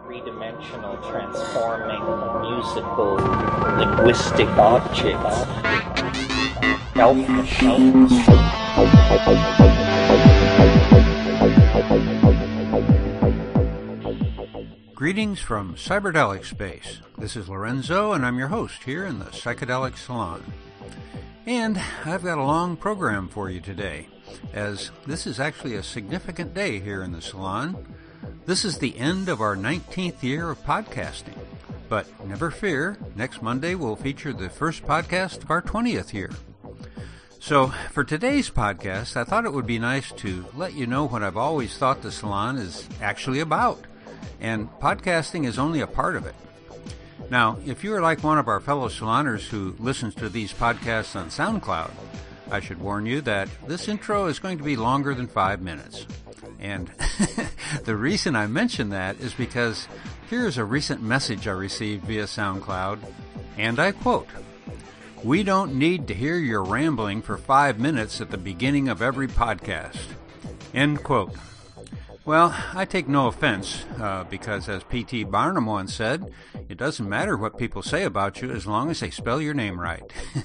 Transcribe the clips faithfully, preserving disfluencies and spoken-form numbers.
three-dimensional transforming musical linguistic objects. Elf machines. Greetings from Cyberdelic Space. This is Lorenzo, and I'm your host here in the Psychedelic Salon. And I've got a long program for you today, as this is actually a significant day here in the Salon. This is the end of our nineteenth year of podcasting. But never fear, next Monday will feature the first podcast of our twentieth year. So, for today's podcast, I thought it would be nice to let you know what I've always thought the Salon is actually about. And podcasting is only a part of it. Now, if you are like one of our fellow saloners who listens to these podcasts on SoundCloud, I should warn you that this intro is going to be longer than five minutes. And the reason I mention that is because here's a recent message I received via SoundCloud, and I quote, "We don't need to hear your rambling for five minutes at the beginning of every podcast." End quote. Well, I take no offense, uh, because as P T Barnum once said, it doesn't matter what people say about you as long as they spell your name right.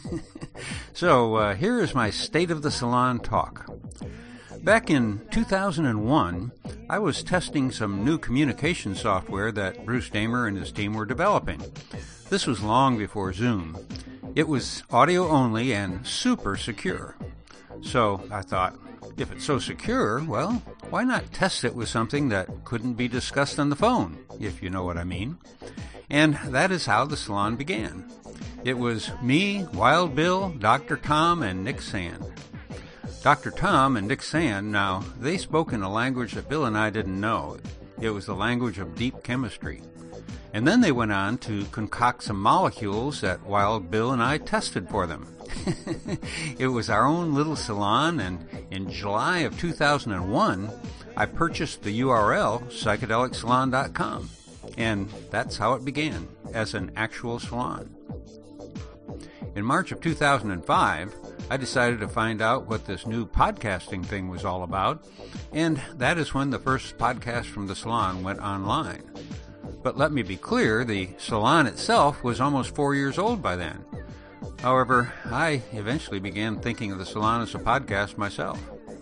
So, uh, here is my State of the Salon talk. Back in two thousand one, I was testing some new communication software that Bruce Damer and his team were developing. This was long before Zoom. It was audio only and super secure. So, I thought, if it's so secure, well, why not test it with something that couldn't be discussed on the phone, if you know what I mean? And that is how the Salon began. It was me, Wild Bill, Doctor Tom, and Nick Sand. Doctor Tom and Nick Sand, now, they spoke in a language that Bill and I didn't know. It was the language of deep chemistry. And then they went on to concoct some molecules that Wild Bill and I tested for them. It was our own little salon, and in July of two thousand one, I purchased the U R L psychedelic salon dot com, and that's how it began, as an actual salon. In March of two thousand five, I decided to find out what this new podcasting thing was all about, and that is when the first podcast from the salon went online. But let me be clear, the salon itself was almost four years old by then. However, I eventually began thinking of the salon as a podcast myself.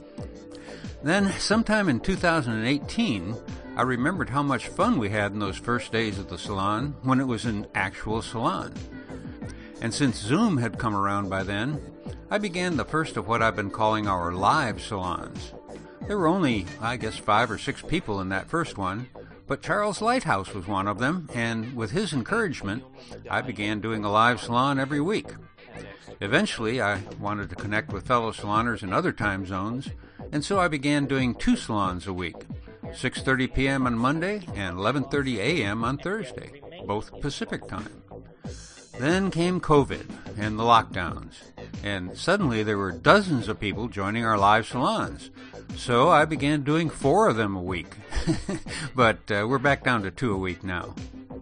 Then, sometime in two thousand eighteen, I remembered how much fun we had in those first days of the salon when it was an actual salon. And since Zoom had come around by then, I began the first of what I've been calling our live salons. There were only, I guess, five or six people in that first one, but Charles Lighthouse was one of them, and with his encouragement, I began doing a live salon every week. Eventually, I wanted to connect with fellow saloners in other time zones, and so I began doing two salons a week, six thirty p.m. on Monday and eleven thirty a.m. on Thursday, both Pacific time. Then came COVID and the lockdowns, and suddenly there were dozens of people joining our live salons. So I began doing four of them a week. But uh, we're back down to two a week now.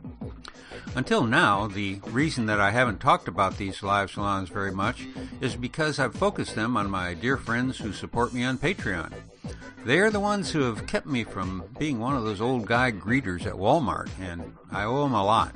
Until now, the reason that I haven't talked about these live salons very much is because I've focused them on my dear friends who support me on Patreon. They are the ones who have kept me from being one of those old guy greeters at Walmart, and I owe them a lot.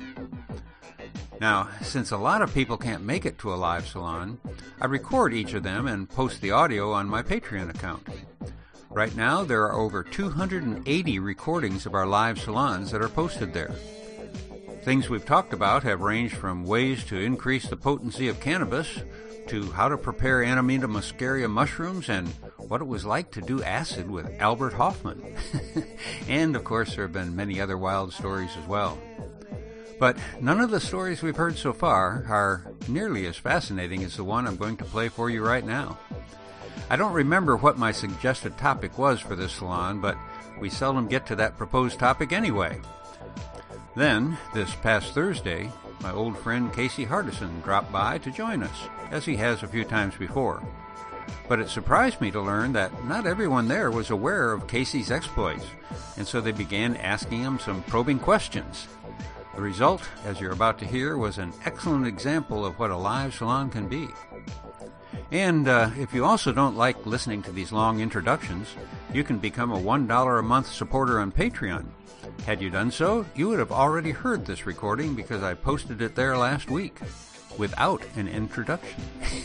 Now, since a lot of people can't make it to a live salon, I record each of them and post the audio on my Patreon account. Right now, there are over two hundred eighty recordings of our live salons that are posted there. Things we've talked about have ranged from ways to increase the potency of cannabis, to how to prepare Amanita muscaria mushrooms, and what it was like to do acid with Albert Hoffman. And, of course, there have been many other wild stories as well. But none of the stories we've heard so far are nearly as fascinating as the one I'm going to play for you right now. I don't remember what my suggested topic was for this salon, but we seldom get to that proposed topic anyway. Then, this past Thursday, my old friend Casey Hardison dropped by to join us, as he has a few times before. But it surprised me to learn that not everyone there was aware of Casey's exploits, and so they began asking him some probing questions. The result, as you're about to hear, was an excellent example of what a live salon can be. And uh, if you also don't like listening to these long introductions, you can become a one dollar a month supporter on Patreon. Had you done so, you would have already heard this recording because I posted it there last week without an introduction.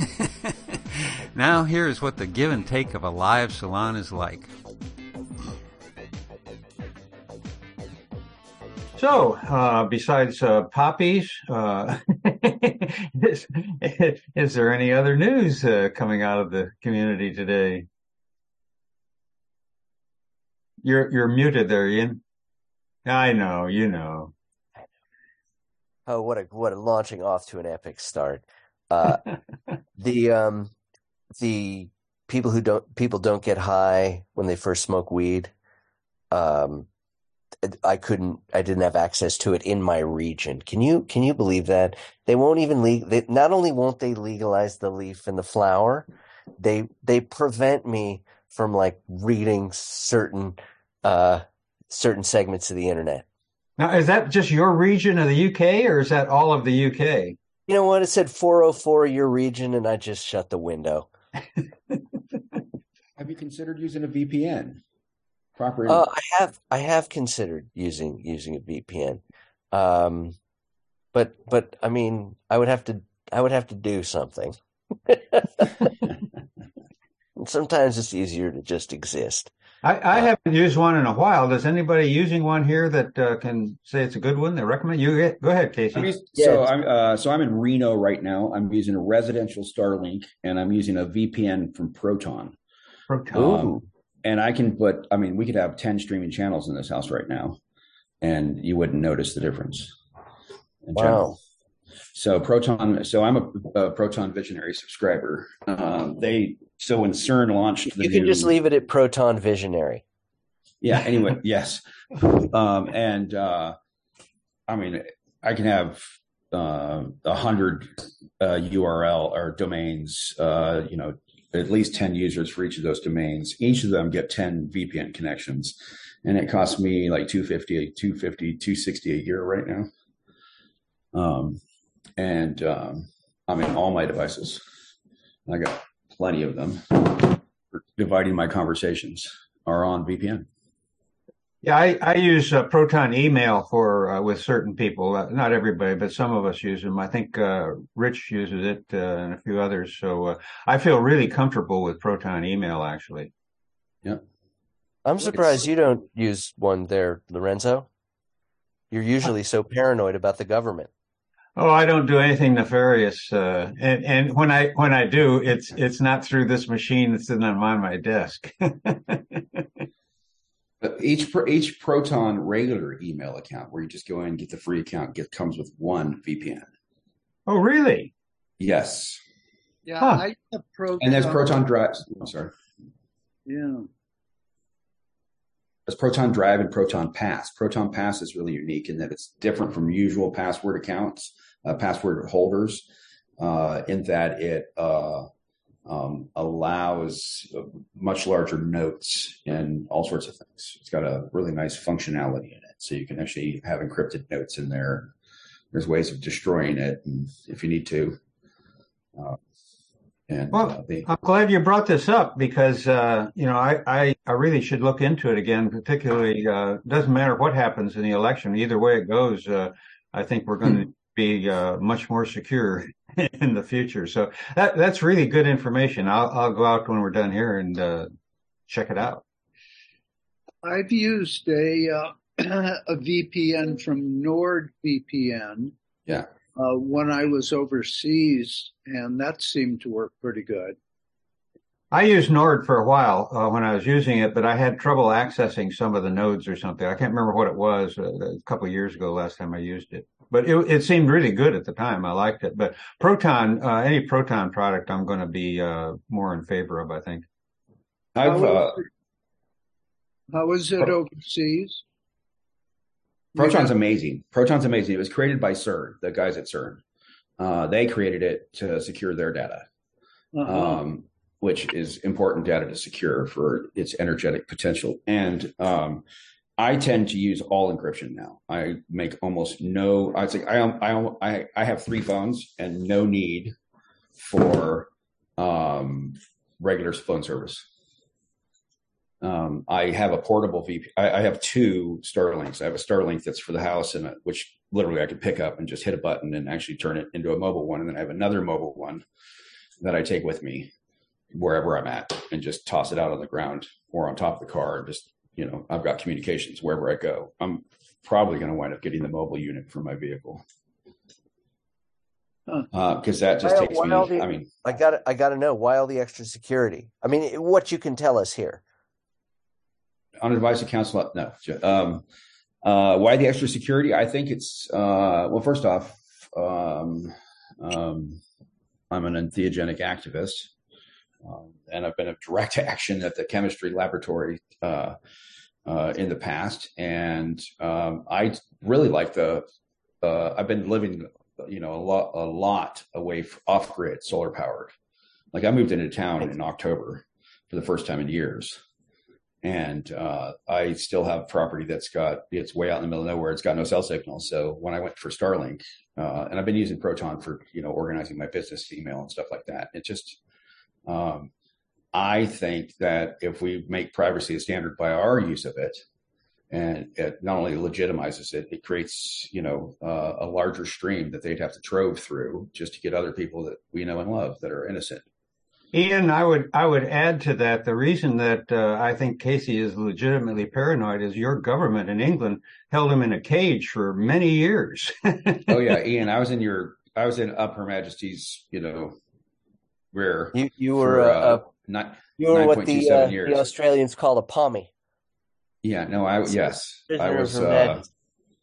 Now here's what the give and take of a live salon is like. So, uh, besides uh, poppies, uh, is, is there any other news uh, coming out of the community today? You're you're muted there, Ian. I know, you know. Oh, what a what a launching off to an epic start. Uh, the um the people who don't people don't get high when they first smoke weed. Um, I couldn't. I didn't have access to it in my region. Can you can you believe that they won't even leg? They, not only won't they legalize the leaf and the flower, they they prevent me from like reading certain uh certain segments of the internet. Now, is that just your region of the U K, or is that all of the U K? You know what? It said four oh four your region, and I just shut the window. Have you considered using a V P N? Proper. Uh, I have I have considered using using a V P N, um, but but I mean I would have to I would have to do something. Sometimes it's easier to just exist. I, I uh, haven't used one in a while. Does anybody using one here that uh, can say it's a good one? They recommend you. Go ahead, Casey. I mean, so I'm uh, so I'm in Reno right now. I'm using a residential Starlink, and I'm using a V P N from Proton. Proton. Um, and I can put. I mean, we could have ten streaming channels in this house right now, and you wouldn't notice the difference. In wow. General. So Proton. So I'm a, a Proton Visionary subscriber. Um, they. So when CERN launched the You can new, just leave it at Proton Visionary. Yeah, anyway, yes. Um, and uh, I mean, I can have uh, a hundred uh, U R L or domains, uh, you know, at least ten users for each of those domains. Each of them get ten V P N connections. And it costs me like two fifty, two fifty, two sixty a year right now. Um, and um, I'm in all my devices. I got plenty of them. Dividing my conversations are on V P N. Yeah, I, I use uh, Proton Email for uh, with certain people. Uh, not everybody, but some of us use them. I think uh, Rich uses it uh, and a few others. So uh, I feel really comfortable with Proton Email, actually. Yep. I'm surprised it's... you don't use one there, Lorenzo. You're usually so paranoid about the government. Oh, I don't do anything nefarious, uh, and and when I when I do, it's it's not through this machine that's sitting on my desk. each each Proton regular email account, where you just go in and get the free account, get comes with one V P N. Oh, really? Yes. Yeah, huh. I have Proton. And there's Proton Drive. I'm sorry. Yeah. There's Proton Drive and Proton Pass. Proton Pass is really unique in that it's different from usual password accounts, uh, password holders, uh, in that it uh, um, allows much larger notes and all sorts of things. It's got a really nice functionality in it. So you can actually have encrypted notes in there. There's ways of destroying it and if you need to. Uh, And, well, uh, they, I'm glad you brought this up because, uh, you know, I, I, I really should look into it again, particularly, uh, doesn't matter what happens in the election. Either way it goes, uh, I think we're going to be uh, much more secure in the future. So that, that's really good information. I'll, I'll go out when we're done here and uh, check it out. I've used a, uh, a V P N from NordVPN. Yeah. Uh, when I was overseas, and that seemed to work pretty good. I used Nord for a while uh, when I was using it, but I had trouble accessing some of the nodes or something. I can't remember what it was uh, a couple of years ago, last time I used it. But it, it seemed really good at the time. I liked it. But Proton, uh, any Proton product, I'm going to be uh, more in favor of, I think. I've, uh, how is it overseas? Proton's amazing. Proton's amazing. It was created by CERN, the guys at CERN. Uh, they created it to secure their data, uh-huh. um, which is important data to secure for its energetic potential. And um, I tend to use all encryption now. I make almost no. I say I I I have three phones and no need for um, regular phone service. Um, I have a portable V P. I, I have two Starlinks. I have a Starlink that's for the house, and a, which literally I could pick up and just hit a button and actually turn it into a mobile one. And then I have another mobile one that I take with me wherever I'm at and just toss it out on the ground or on top of the car. And just, you know, I've got communications wherever I go. I'm probably going to wind up getting the mobile unit for my vehicle. Because uh, that just why, takes why me, the, I mean. I got I got to know, why all the extra security? I mean, what you can tell us here. On advice of counsel, no. Um, uh, why the extra security? I think it's, uh, well, first off, um, um, I'm an entheogenic activist, um, and I've been a direct action at the chemistry laboratory uh, uh, in the past. And um, I really like the, uh, I've been living, you know, a lot, a lot away off grid, solar powered. Like I moved into town in October for the first time in years. And uh, I still have property that's got, it's way out in the middle of nowhere. It's got no cell signal. So when I went for Starlink, uh, and I've been using Proton for, you know, organizing my business email and stuff like that. It just, um, I think that if we make privacy a standard by our use of it, and it not only legitimizes it, it creates, you know, uh, a larger stream that they'd have to trove through just to get other people that we know and love that are innocent. Ian, I would I would add to that, the reason that uh, I think Casey is legitimately paranoid is your government in England held him in a cage for many years. Oh yeah, Ian, I was in your I was in Up Her Majesty's, you know, rear. You you were for, uh, uh, not you were what the, uh, the Australians call a pommy. Yeah, no, I yes, Prisoner I was. of Her Uh, Majesty.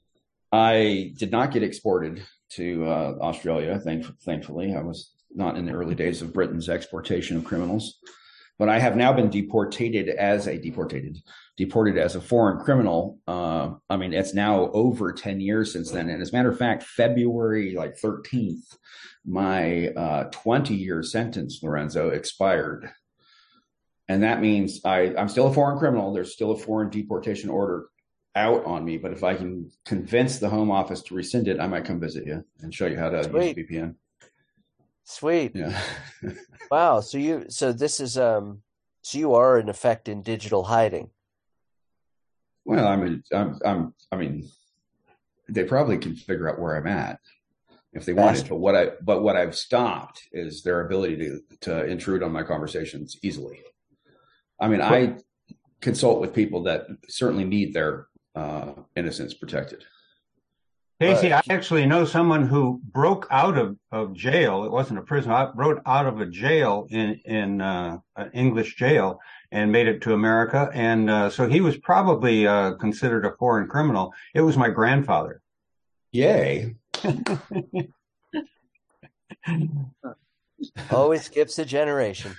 I did not get exported to uh, Australia. Thank, thankfully, I was not in the early days of Britain's exportation of criminals, but I have now been deported as a deported, deported as a foreign criminal. Uh, I mean, it's now over ten years since then. And as a matter of fact, February like thirteenth, my uh, twenty year sentence, Lorenzo, expired. And that means I, I'm still a foreign criminal. There's still a foreign deportation order out on me. But if I can convince the Home Office to rescind it, I might come visit you and show you how to Sweet. use V P N. Sweet. Yeah. Wow. So you, so this is, um, so you are in effect in digital hiding. Well, I mean, I'm, I'm, I mean, they probably can figure out where I'm at if they wanted to. What I, but what I've stopped is their ability to, to intrude on my conversations easily. I mean, I consult with people that certainly need their uh, innocence protected. Casey, I actually know someone who broke out of, of jail. It wasn't a prison. I broke out of a jail in, in uh, an English jail and made it to America. And uh, so he was probably uh, considered a foreign criminal. It was my grandfather. Yay. Always skips a generation.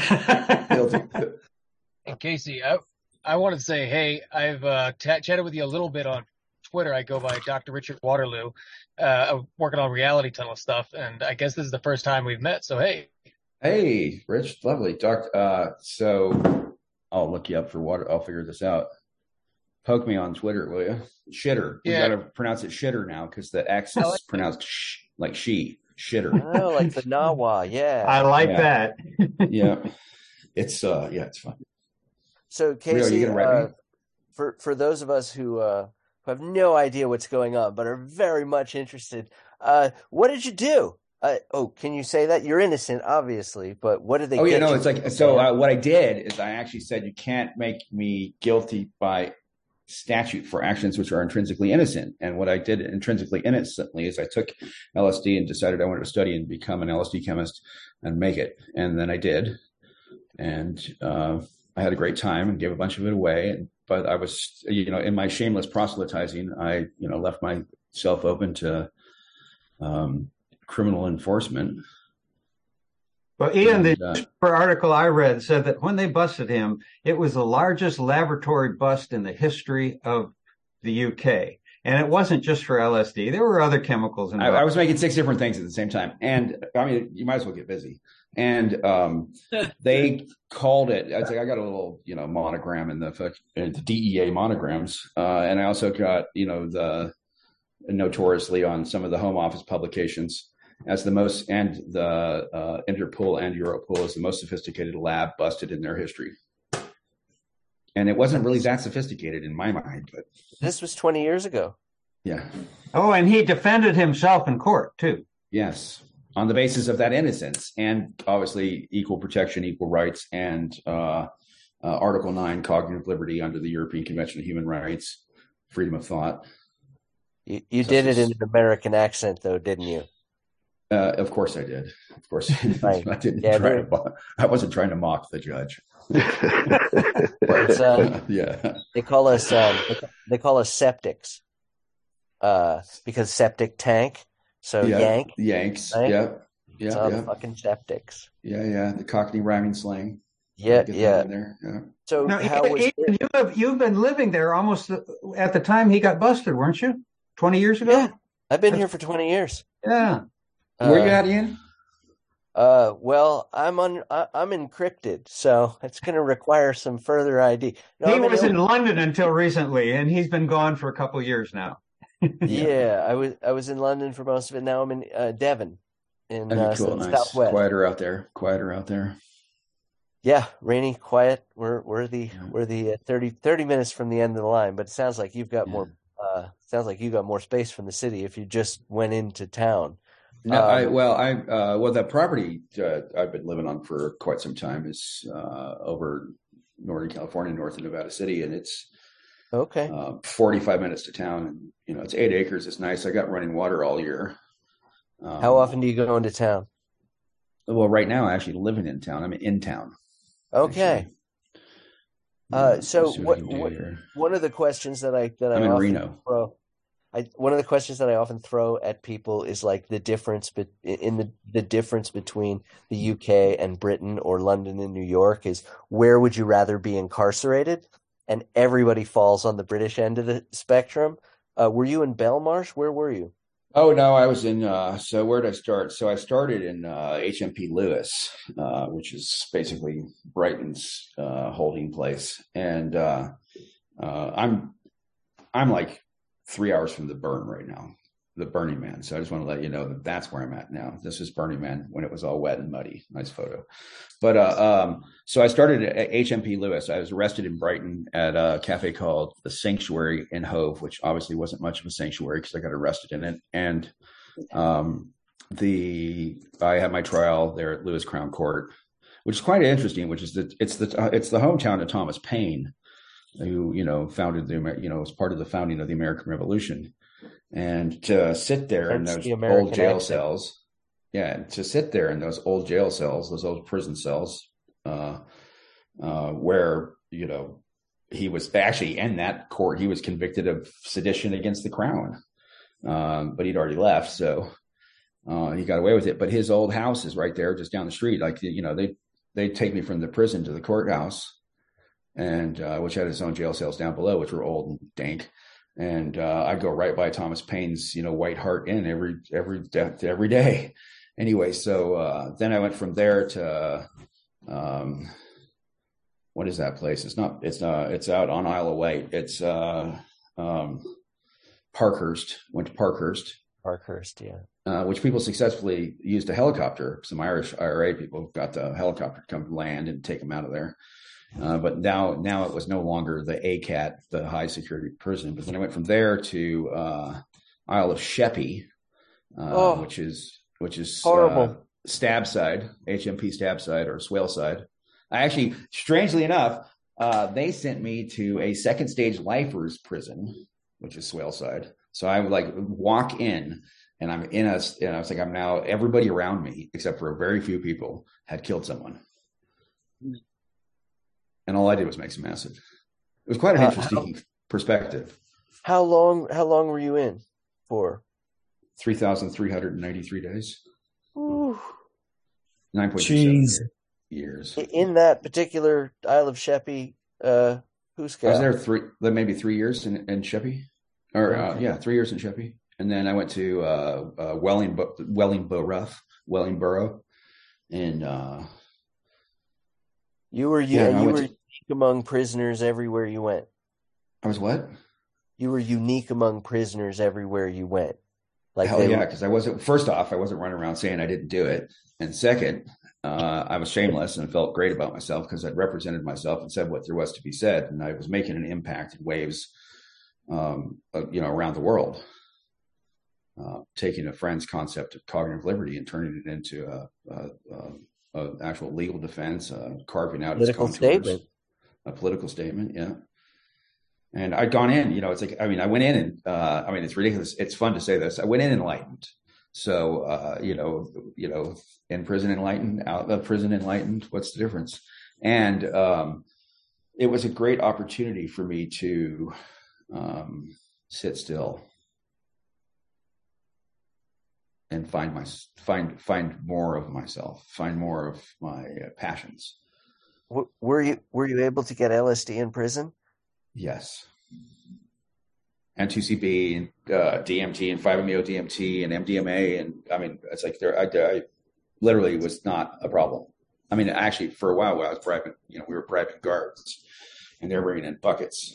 And Casey, I, I wanted to say, hey, I've uh, t- chatted with you a little bit on Twitter. I go by Doctor Richard Waterloo. Uh, I'm working on reality tunnel stuff, and I guess this is the first time we've met. So hey, hey, Rich, lovely, Doc. Uh, so I'll look you up for water. I'll figure this out. Poke me on Twitter, will you? Shitter. Yeah. We got to pronounce it shitter now because the X is like pronounced sh, like she. Shitter. Oh, like the Nawa, yeah. I like Yeah. that. Yeah, it's uh, yeah, it's fun. So Rio, Casey, you gonna write uh, me? for for those of us who uh, who have no idea what's going on but are very much interested, uh, what did you do? Uh, oh, can you say that? You're innocent, obviously, but what did they? Oh yeah, get no, you it's like so. Uh, what I did is I actually said you can't make me guilty by statute for actions which are intrinsically innocent. And what I did intrinsically innocently is I took L S D and decided I wanted to study and become an L S D chemist and make it. And then I did, and uh, I had a great time and gave a bunch of it away. And, but I was, you know, in my shameless proselytizing, I, you know, left myself open to um, criminal enforcement. Well, Ian, the And, uh, newspaper article I read said that when they busted him, it was the largest laboratory bust in the history of the U K. And it wasn't just for L S D. There were other chemicals I, involved. I was making six different things at the same time. And I mean, you might as well get busy. And um, they called it, I, like, I got a little, you know, monogram in the, in the D E A monograms. Uh, and I also got, you know, the notoriously on some of the Home Office publications as the most, and the uh, Interpol and Europol as the most sophisticated lab busted in their history. And it wasn't really that sophisticated in my mind, but This was twenty years ago. yeah. Oh, and he defended himself in court too. Yes. On the basis of that innocence and obviously equal protection, equal rights, and uh, uh, Article nine, cognitive liberty under the European Convention of Human Rights, freedom of thought. You, you Such did it as- in an American accent, though, didn't you? Uh, of course I did. Of course. Right. I didn't Yeah, try there- to mock, I wasn't trying to mock the judge. It's, uh, yeah. They call us um, they, they call us septics, uh, because septic tank. So yeah. yank. Yanks. right? Yeah. It's Yeah. all Yeah. fucking septics. Yeah. Yeah. The Cockney rhyming slang. Yeah, Get that yeah. in there. Yeah. So Now, how Ethan, was Ethan, you have you've been living there almost at the time he got busted, weren't you? Twenty years ago. Yeah, I've been here for twenty years. Yeah. Where you Uh, at, Ian? Uh, well, I'm on. I, I'm encrypted, so it's going to require some further I D. No, He I'm in was in Il- London until recently, and he's been gone for a couple of years now. Yeah, I was. I was in London for most of it. Now I'm in uh, Devon, in Okay, uh, cool. s- Nice. Southwest. Quieter out there. Quieter out there. Yeah, rainy, quiet. We're we're the Yeah. we're the uh, thirty, thirty minutes from the end of the line, but it sounds like you've got Yeah. more. Uh, sounds like you got more space from the city if you just went into town. No, I Um, well, I uh, well, the property uh, I've been living on for quite some time is uh, over Northern California, north of Nevada City, and it's Okay. uh, forty-five minutes to town. And you know, it's eight acres. It's nice. I got running water all year. Um, How often do you go into town? Well, right now, I'm actually living in town. I'm in town. Okay. actually. Uh, Yeah, so let's see what- I can do what- here. One of the questions that I that I I'm in often Reno. throw, I one of the questions that I often throw at people is like the difference be, in the the difference between the U K and Britain or London and New York is where would you rather be incarcerated? And everybody falls on the British end of the spectrum. Uh, were you in Belmarsh? Where were you? Oh no, I was in. Uh, so where did I start? So I started in uh, H M P Lewis, uh, which is basically Brighton's uh, holding place, and uh, uh, I'm I'm like three hours from the burn right now, the Burning Man. So I just want to let you know that that's where I'm at now. This is Burning Man when it was all wet and muddy. Nice photo. But uh, um, so I started at H M P Lewis. I was arrested in Brighton at a cafe called The Sanctuary in Hove, which obviously wasn't much of a sanctuary because I got arrested in it. And um, the I had my trial there at Lewis Crown Court, which is quite interesting. Which is that it's the it's the hometown of Thomas Paine, who you know founded the Amer- you know was part of the founding of the American Revolution. And to sit there in Hence those the American old jail accent. cells. Yeah, to sit there in those old jail cells, those old prison cells, uh, uh, where you know he was actually in that court. He was convicted of sedition against the crown, um, but he'd already left, so uh, he got away with it. But his old house is right there, just down the street. Like you know, they they take me from the prison to the courthouse, and uh, which had its own jail cells down below, which were old and dank. And uh, I go right by Thomas Paine's, you know, White Hart Inn every every every day. Anyway, so uh, then I went from there to um, what is that place? It's not. It's uh, It's out on Isle of Wight. It's uh, um, Parkhurst. Went to Parkhurst, Parkhurst, yeah. uh, which people successfully used a helicopter. Some Irish I R A people got the helicopter to come land and take them out of there. Uh, but now, now it was no longer the A C A T, the high security prison. But then I went from there to uh, Isle of Sheppey, uh, Oh. which is which is Horrible. uh, Stabside, H M P Stabside or Swaleside. I actually, strangely enough, uh, they sent me to a second stage lifers prison, which is Swaleside. So I would like walk in, and I'm in a, and I was like, I'm now everybody around me except for a very few people had killed someone. And all I did was make some acid. It was quite an Uh, interesting perspective. How long? How long were you in for? three thousand three hundred ninety-three days. Ooh. nine point two Jeez. seven years. In that particular Isle of Sheppey, uh, who's I was there three, maybe three years in, in Sheppey. Or, uh, yeah, three years in Sheppey. And then I went to uh, uh, Welling, Wellingborough, Wellingborough. And uh, You were you, Yeah, and I you went were to- unique among prisoners everywhere you went. I was what? You were unique among prisoners everywhere you went. Like Hell they yeah, were, because I wasn't, first off, I wasn't running around saying I didn't do it. And second, uh, I was shameless and felt great about myself because I'd represented myself and said what there was to be said, and I was making an impact in waves, um, uh, you know, around the world. Uh, taking a friend's concept of cognitive liberty and turning it into a, a, a, a actual legal defense, uh, carving out Political its contours, statement. a political statement, yeah. And I'd gone in, you know, it's like, I mean, I went in and, uh, I mean, it's ridiculous. It's fun to say this. I went in enlightened. So, uh, you know, you know, in prison enlightened, out of prison enlightened, what's the difference? And um, it was a great opportunity for me to um, sit still and find my, find, find more of myself, find more of my uh, passions. W- Were you were you able to get L S D in prison? Yes. And two C B and uh, D M T and five M E O D M T and M D M A. And I mean, it's like there, I, I literally was not a problem. I mean, actually for a while, while I was bribing, you know, we were bribing guards and they're bringing in buckets,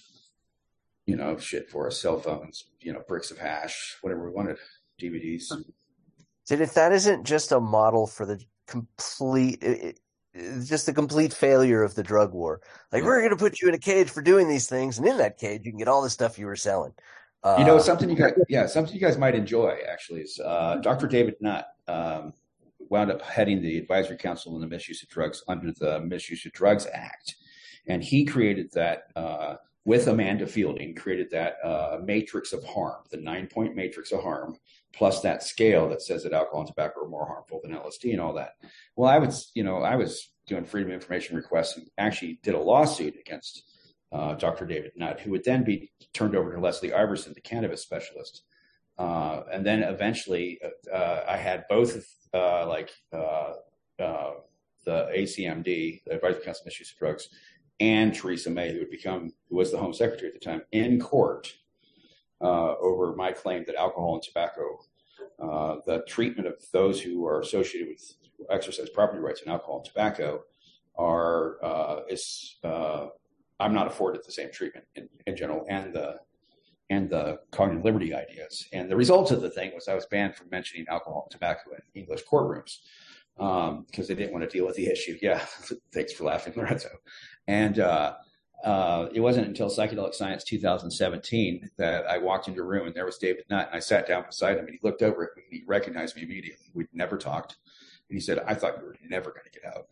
you know, shit for us, cell phones, you know, bricks of hash, whatever we wanted, D V Ds. Dude, if that isn't just a model for the complete, it, it, just the complete failure of the drug war. Like, Yeah. we're going to put you in a cage for doing these things, and in that cage, you can get all the stuff you were selling. Uh, You know, something you guys, yeah, something you guys might enjoy actually is uh, Doctor David Nutt um, wound up heading the advisory council on the misuse of drugs under the Misuse of Drugs Act, and he created that uh, with Amanda Fielding, created that uh, matrix of harm, the nine-point matrix of harm, plus that scale that says that alcohol and tobacco are more harmful than L S D and all that. Well, I was, you know, I was doing freedom of information requests and actually did a lawsuit against Uh, Doctor David Nutt, who would then be turned over to Leslie Iverson, the cannabis specialist. Uh, and then eventually uh, I had both uh, like uh, uh, the A C M D, the Advisory Council on Misuse of Drugs, and Theresa May, who would become, who was the Home Secretary at the time, in court uh, over my claim that alcohol and tobacco, uh, the treatment of those who are associated with exercise property rights in alcohol and tobacco are, uh, is, uh, I'm not afforded the same treatment in, in general, and the and the cognitive liberty ideas. And the result of the thing was I was banned from mentioning alcohol and tobacco in English courtrooms um, because they didn't want to deal with the issue. Yeah, thanks for laughing, Lorenzo. And uh, uh, it wasn't until Psychedelic Science two thousand seventeen that I walked into a room and there was David Nutt, and I sat down beside him and he looked over at me and he recognized me immediately. We'd never talked. And he said, "I thought you were never going to get out."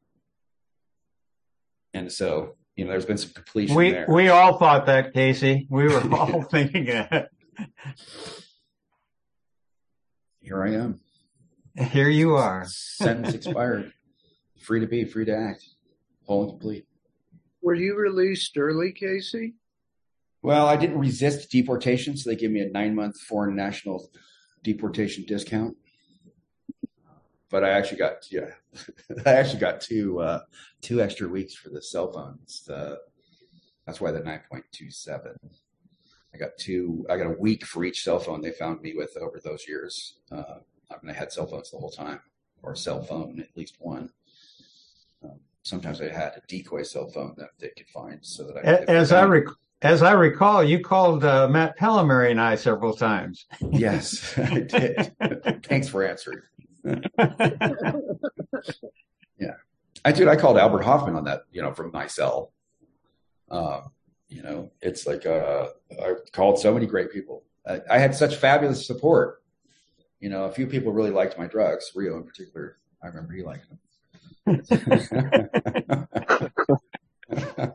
And so, you know, there's been some completion We there. we all thought that, Casey. We were all thinking that. Here I am. Here you are. Sentence expired. Free to be, free to act. Whole and complete. Were you released early, Casey? Well, I didn't resist deportation, so they gave me a nine-month foreign national deportation discount. But I actually got, yeah, I actually got two uh, two extra weeks for the cell phones. The, that's why the nine point two seven. I got two. I got a week for each cell phone they found me with over those years. Uh, I mean, I had cell phones the whole time, or a cell phone, at least one. Um, sometimes I had a decoy cell phone that they could find, so that I. A- As I rec- as I recall, you called uh, Matt Pallamary and I several times. Yes, I did. Thanks for answering. Yeah, I did. I called Albert Hoffman on that, you know, from my cell. Um, you know, it's like uh, I called so many great people. I, I had such fabulous support. You know, a few people really liked my drugs. Rio in particular, I remember he liked them.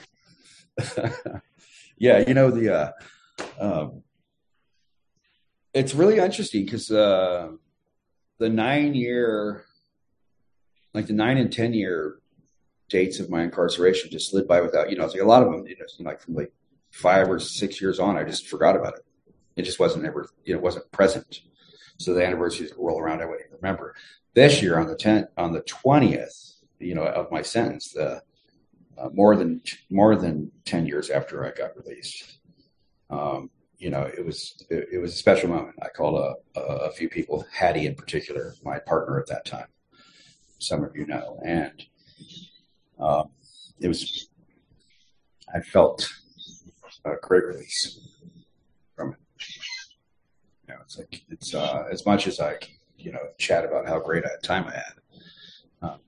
Yeah, you know the. Uh, um, it's really interesting because. Uh, The nine year, like the nine and ten year dates of my incarceration just slid by without, you know, it's like a lot of them, you know, like from like five or six years on, I just forgot about it. It just wasn't ever, you know, it wasn't present. So the anniversaries would roll around, I wouldn't even remember. This year on the tenth, on the twentieth, you know, of my sentence, the uh, more than more than ten years after I got released. Um, You know, it was it, it was a special moment. I called a, a, a few people, Hattie in particular, my partner at that time. Some of you know, and um, it was. I felt a great release from it. You know, it's like it's uh, as much as I, you know, chat about how great a time I had.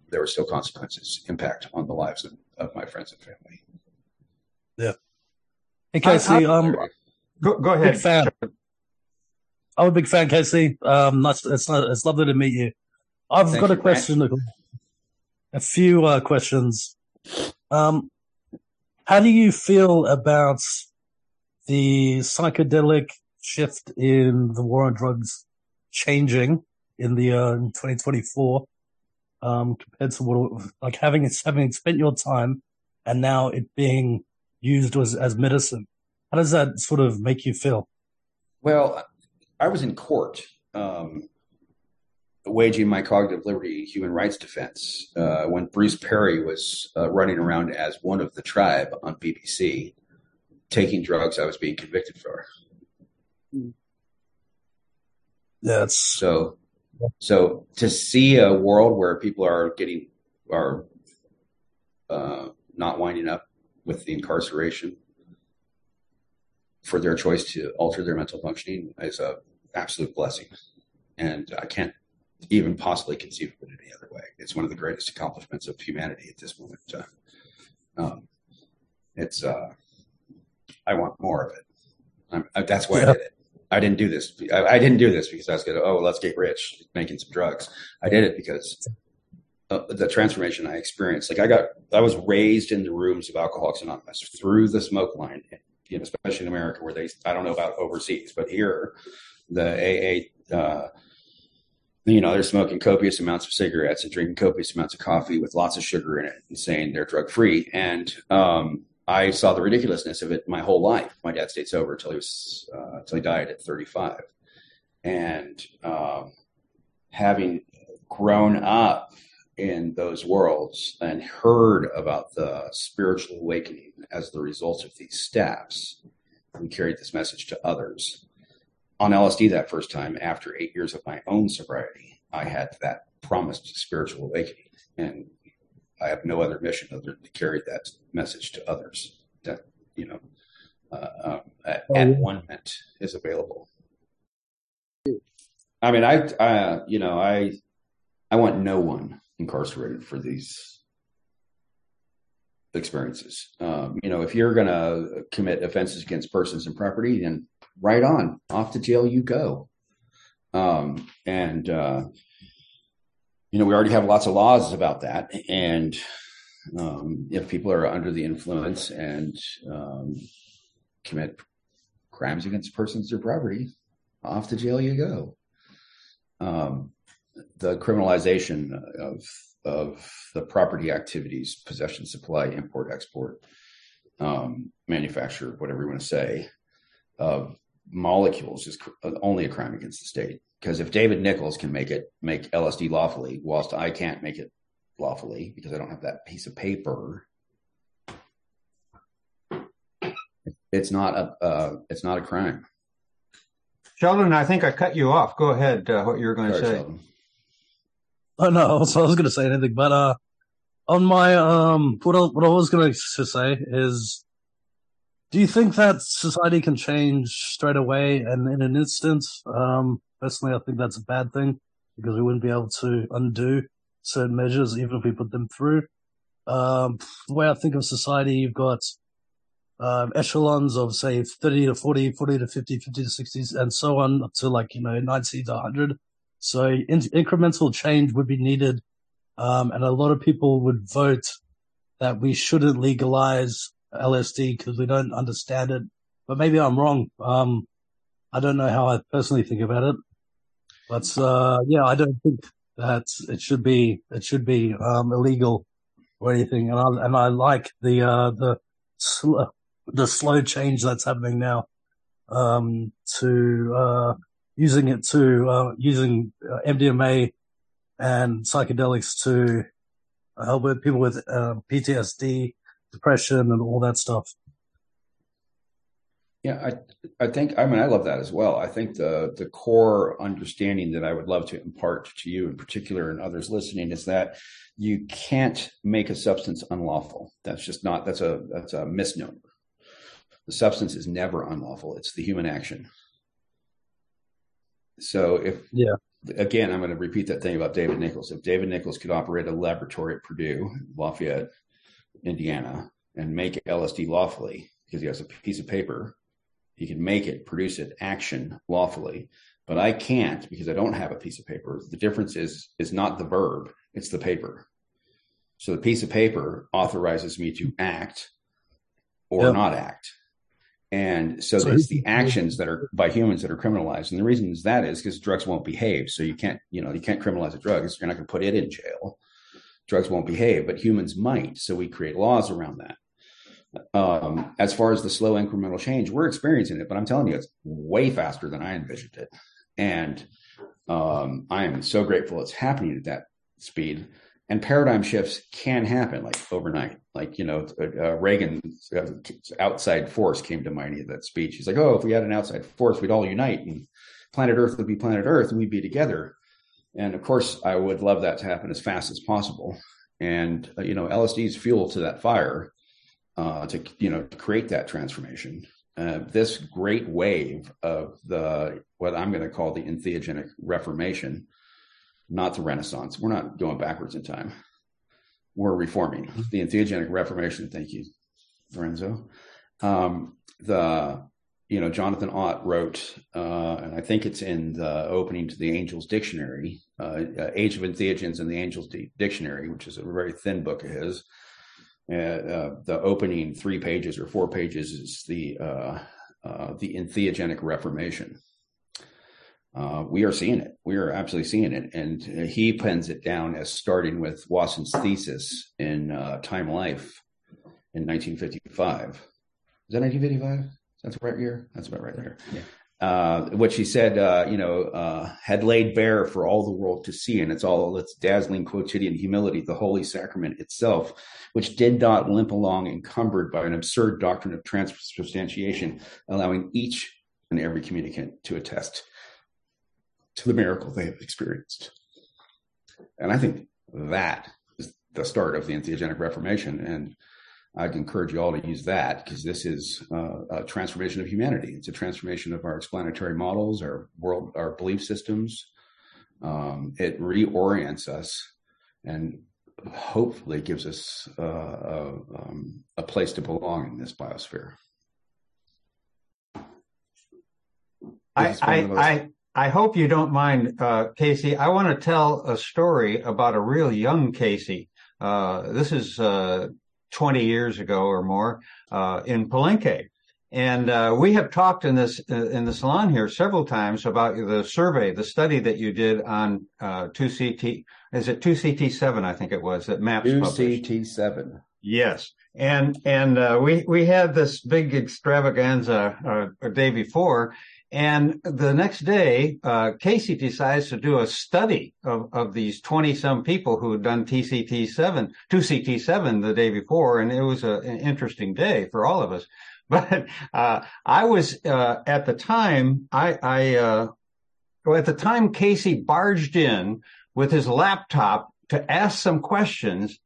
there were still consequences, impact on the lives of, of my friends and family. Yeah. Hey, Casey, um, go, go ahead. Big fan. I'm a big fan, Casey. Um, nice, it's, it's lovely to meet you. I've Thank got a you, question, a few uh, questions. Um, how do you feel about the psychedelic shift in the war on drugs changing in the uh, in twenty twenty-four um, compared to what, like having it, having spent your time and now it being used as, as medicine? How does that sort of make you feel? Well, I was in court um, waging my cognitive liberty human rights defense uh, when Bruce Perry was uh, running around as one of the tribe on B B C, taking drugs I was being convicted for. That's so. So to see a world where people are getting are uh, not winding up with the incarceration for their choice to alter their mental functioning is a absolute blessing, and I can't even possibly conceive of it any other way. It's one of the greatest accomplishments of humanity at this moment. Uh, um, it's uh, I want more of it. I'm, I, that's why yeah. I did it. I didn't do this. I, I didn't do this because I was going to, oh, let's get rich making some drugs. I did it because uh, the transformation I experienced. Like I got, I was raised in the rooms of Alcoholics Anonymous through the smoke line, you know, especially in America where they, I don't know about overseas, but here the A A, uh, you know, they're smoking copious amounts of cigarettes and drinking copious amounts of coffee with lots of sugar in it and saying they're drug free. And, um, I saw the ridiculousness of it my whole life. My dad stayed sober until he was uh, until he died at thirty-five, and um, having grown up in those worlds and heard about the spiritual awakening as the result of these steps, we carried this message to others. On L S D that first time, after eight years of my own sobriety, I had that promised spiritual awakening, and I have no other mission other than to carry that message to others that, you know, uh, um, at, oh, at one moment is available. I mean, I, I, you know, I, I want no one incarcerated for these experiences. Um, you know, if you're going to commit offenses against persons and property, then right on, off to jail you go. Um, and, uh, you know, we already have lots of laws about that. And um, if people are under the influence and um, commit crimes against persons or property, off to jail you go. Um, the criminalization of of the property activities, possession, supply, import, export, um, manufacture, whatever you want to say, of molecules is cr- only a crime against the state. Because if David Nichols can make it, make L S D lawfully, whilst I can't make it lawfully because I don't have that piece of paper, it's not a, uh, it's not a crime. Sheldon, I think I cut you off. Go ahead. Uh, what you were going to say? Sheldon. Oh no, I was, I was going to say anything, but uh, on my um, what I, what I was going to say is, do you think that society can change straight away and in an instant? Um, personally, I think that's a bad thing because we wouldn't be able to undo certain measures even if we put them through. Um, the way I think of society, you've got um, echelons of say thirty to forty, forty to fifty, fifty to sixty, and so on up to like, you know, ninety to one hundred. So in- incremental change would be needed. Um, and a lot of people would vote that we shouldn't legalize L S D because we don't understand it. But maybe I'm wrong. Um, I don't know how I personally think about it. But, uh, yeah, I don't think that it should be, it should be, um, illegal or anything. And I, and I like the, uh, the, sl- the slow change that's happening now, um, to, uh, using it to, uh, using uh, M D M A and psychedelics to help with people with, uh, P T S D, depression and all that stuff. Yeah, I I think, I mean, I love that as well. I think the the core understanding that I would love to impart to you in particular and others listening is that you can't make a substance unlawful. That's just not, that's a, that's a misnomer. The substance is never unlawful. It's the human action. So if yeah. again, I'm going to repeat that thing about David Nichols. If David Nichols could operate a laboratory at Purdue, Lafayette, Indiana, and make L S D lawfully because he has a piece of paper, he can make it, produce it, action lawfully. But I can't because I don't have a piece of paper. The difference is is not the verb, it's the paper. So the piece of paper authorizes me to act or yep. not act. And so, so it's the actions that are by humans that are criminalized. And the reason is that is because drugs won't behave. So you can't, you know, you can't criminalize a drug because you're not going to put it in jail. Drugs won't behave, but humans might. So we create laws around that. Um, as far as the slow incremental change, we're experiencing it, but I'm telling you, it's way faster than I envisioned it. And um, I am so grateful it's happening at that speed. And paradigm shifts can happen like overnight. Like, you know, uh, Reagan's uh, outside force came to mind in that speech. He's like, oh, if we had an outside force, we'd all unite and planet Earth would be planet Earth and we'd be together. And of course, I would love that to happen as fast as possible. And, uh, you know, L S D is fuel to that fire uh, to, you know, to create that transformation. Uh, this great wave of the, what I'm going to call the entheogenic reformation, not the Renaissance. We're not going backwards in time. We're reforming the entheogenic reformation. Thank you, Lorenzo. Um, the, you know, Jonathan Ott wrote, uh, and I think it's in the opening to the Angels Dictionary, uh, Age of Entheogens and the Angels D- Dictionary, which is a very thin book of his. Uh, uh, the opening three pages or four pages is the uh, uh, the entheogenic reformation. Uh, we are seeing it. We are absolutely seeing it. And he pens it down as starting with Watson's thesis in uh, Time Life in nineteen fifty-five. Is that nineteen fifty-five? That's the right year? That's about right there. Yeah. Uh, which he said, uh, you know, uh, had laid bare for all the world to see, and it's all its dazzling quotidian humility, the holy sacrament itself, which did not limp along encumbered by an absurd doctrine of transubstantiation, allowing each and every communicant to attest to the miracle they have experienced. And I think that is the start of the entheogenic reformation. And I'd encourage you all to use that because this is uh, a transformation of humanity. It's a transformation of our explanatory models, our world, our belief systems. Um, it reorients us and hopefully gives us uh, a, um, a place to belong in this biosphere. I, I, I, I hope you don't mind, uh, Casey. I want to tell a story about a real young Casey. Uh, this is uh, twenty years ago or more uh, in Palenque. And uh, we have talked in this uh, in the salon here several times about the survey, the study that you did on uh, two C T. Is it two C T seven? I think it was that MAPS published. two C T seven. Yes. And and uh, we we had this big extravaganza uh, a day before. And the next day, uh, Casey decides to do a study of, of these twenty some people who had done T C T seven, two C T seven the day before. And it was a, an interesting day for all of us. But, uh, I was, uh, at the time, I, I, uh, well, at the time Casey barged in with his laptop to ask some questions.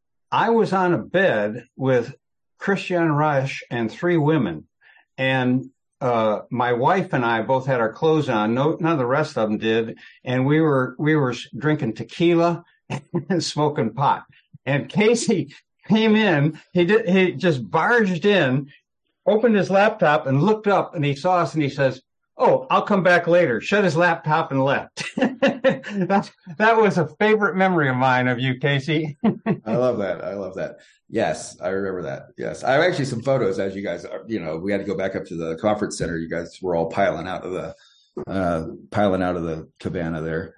I was on a bed with Christian Rush and three women, and Uh, my wife and I both had our clothes on. No, none of the rest of them did. And we were, we were drinking tequila and smoking pot. And Casey came in. He did, he just barged in, opened his laptop and looked up and he saw us and he says, "Oh, I'll come back later." Shut his laptop and left. that, that was a favorite memory of mine of you, Casey. I love that. I love that. Yes, I remember that. Yes. I have actually some photos as you guys are, you know, we had to go back up to the conference center. You guys were all piling out of the, uh, piling out of the cabana there.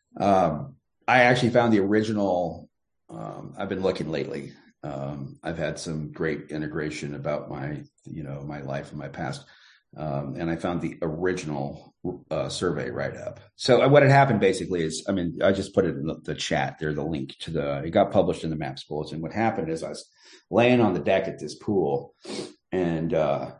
Um, I actually found the original, um, I've been looking lately. Um, I've had some great integration about my, you know, my life and my past. Um, and I found the original uh, survey write-up. So what had happened basically is, I mean, I just put it in the, the chat there, the link to the, it got published in the MAPS Bulletin. What happened is I was laying on the deck at this pool and uh,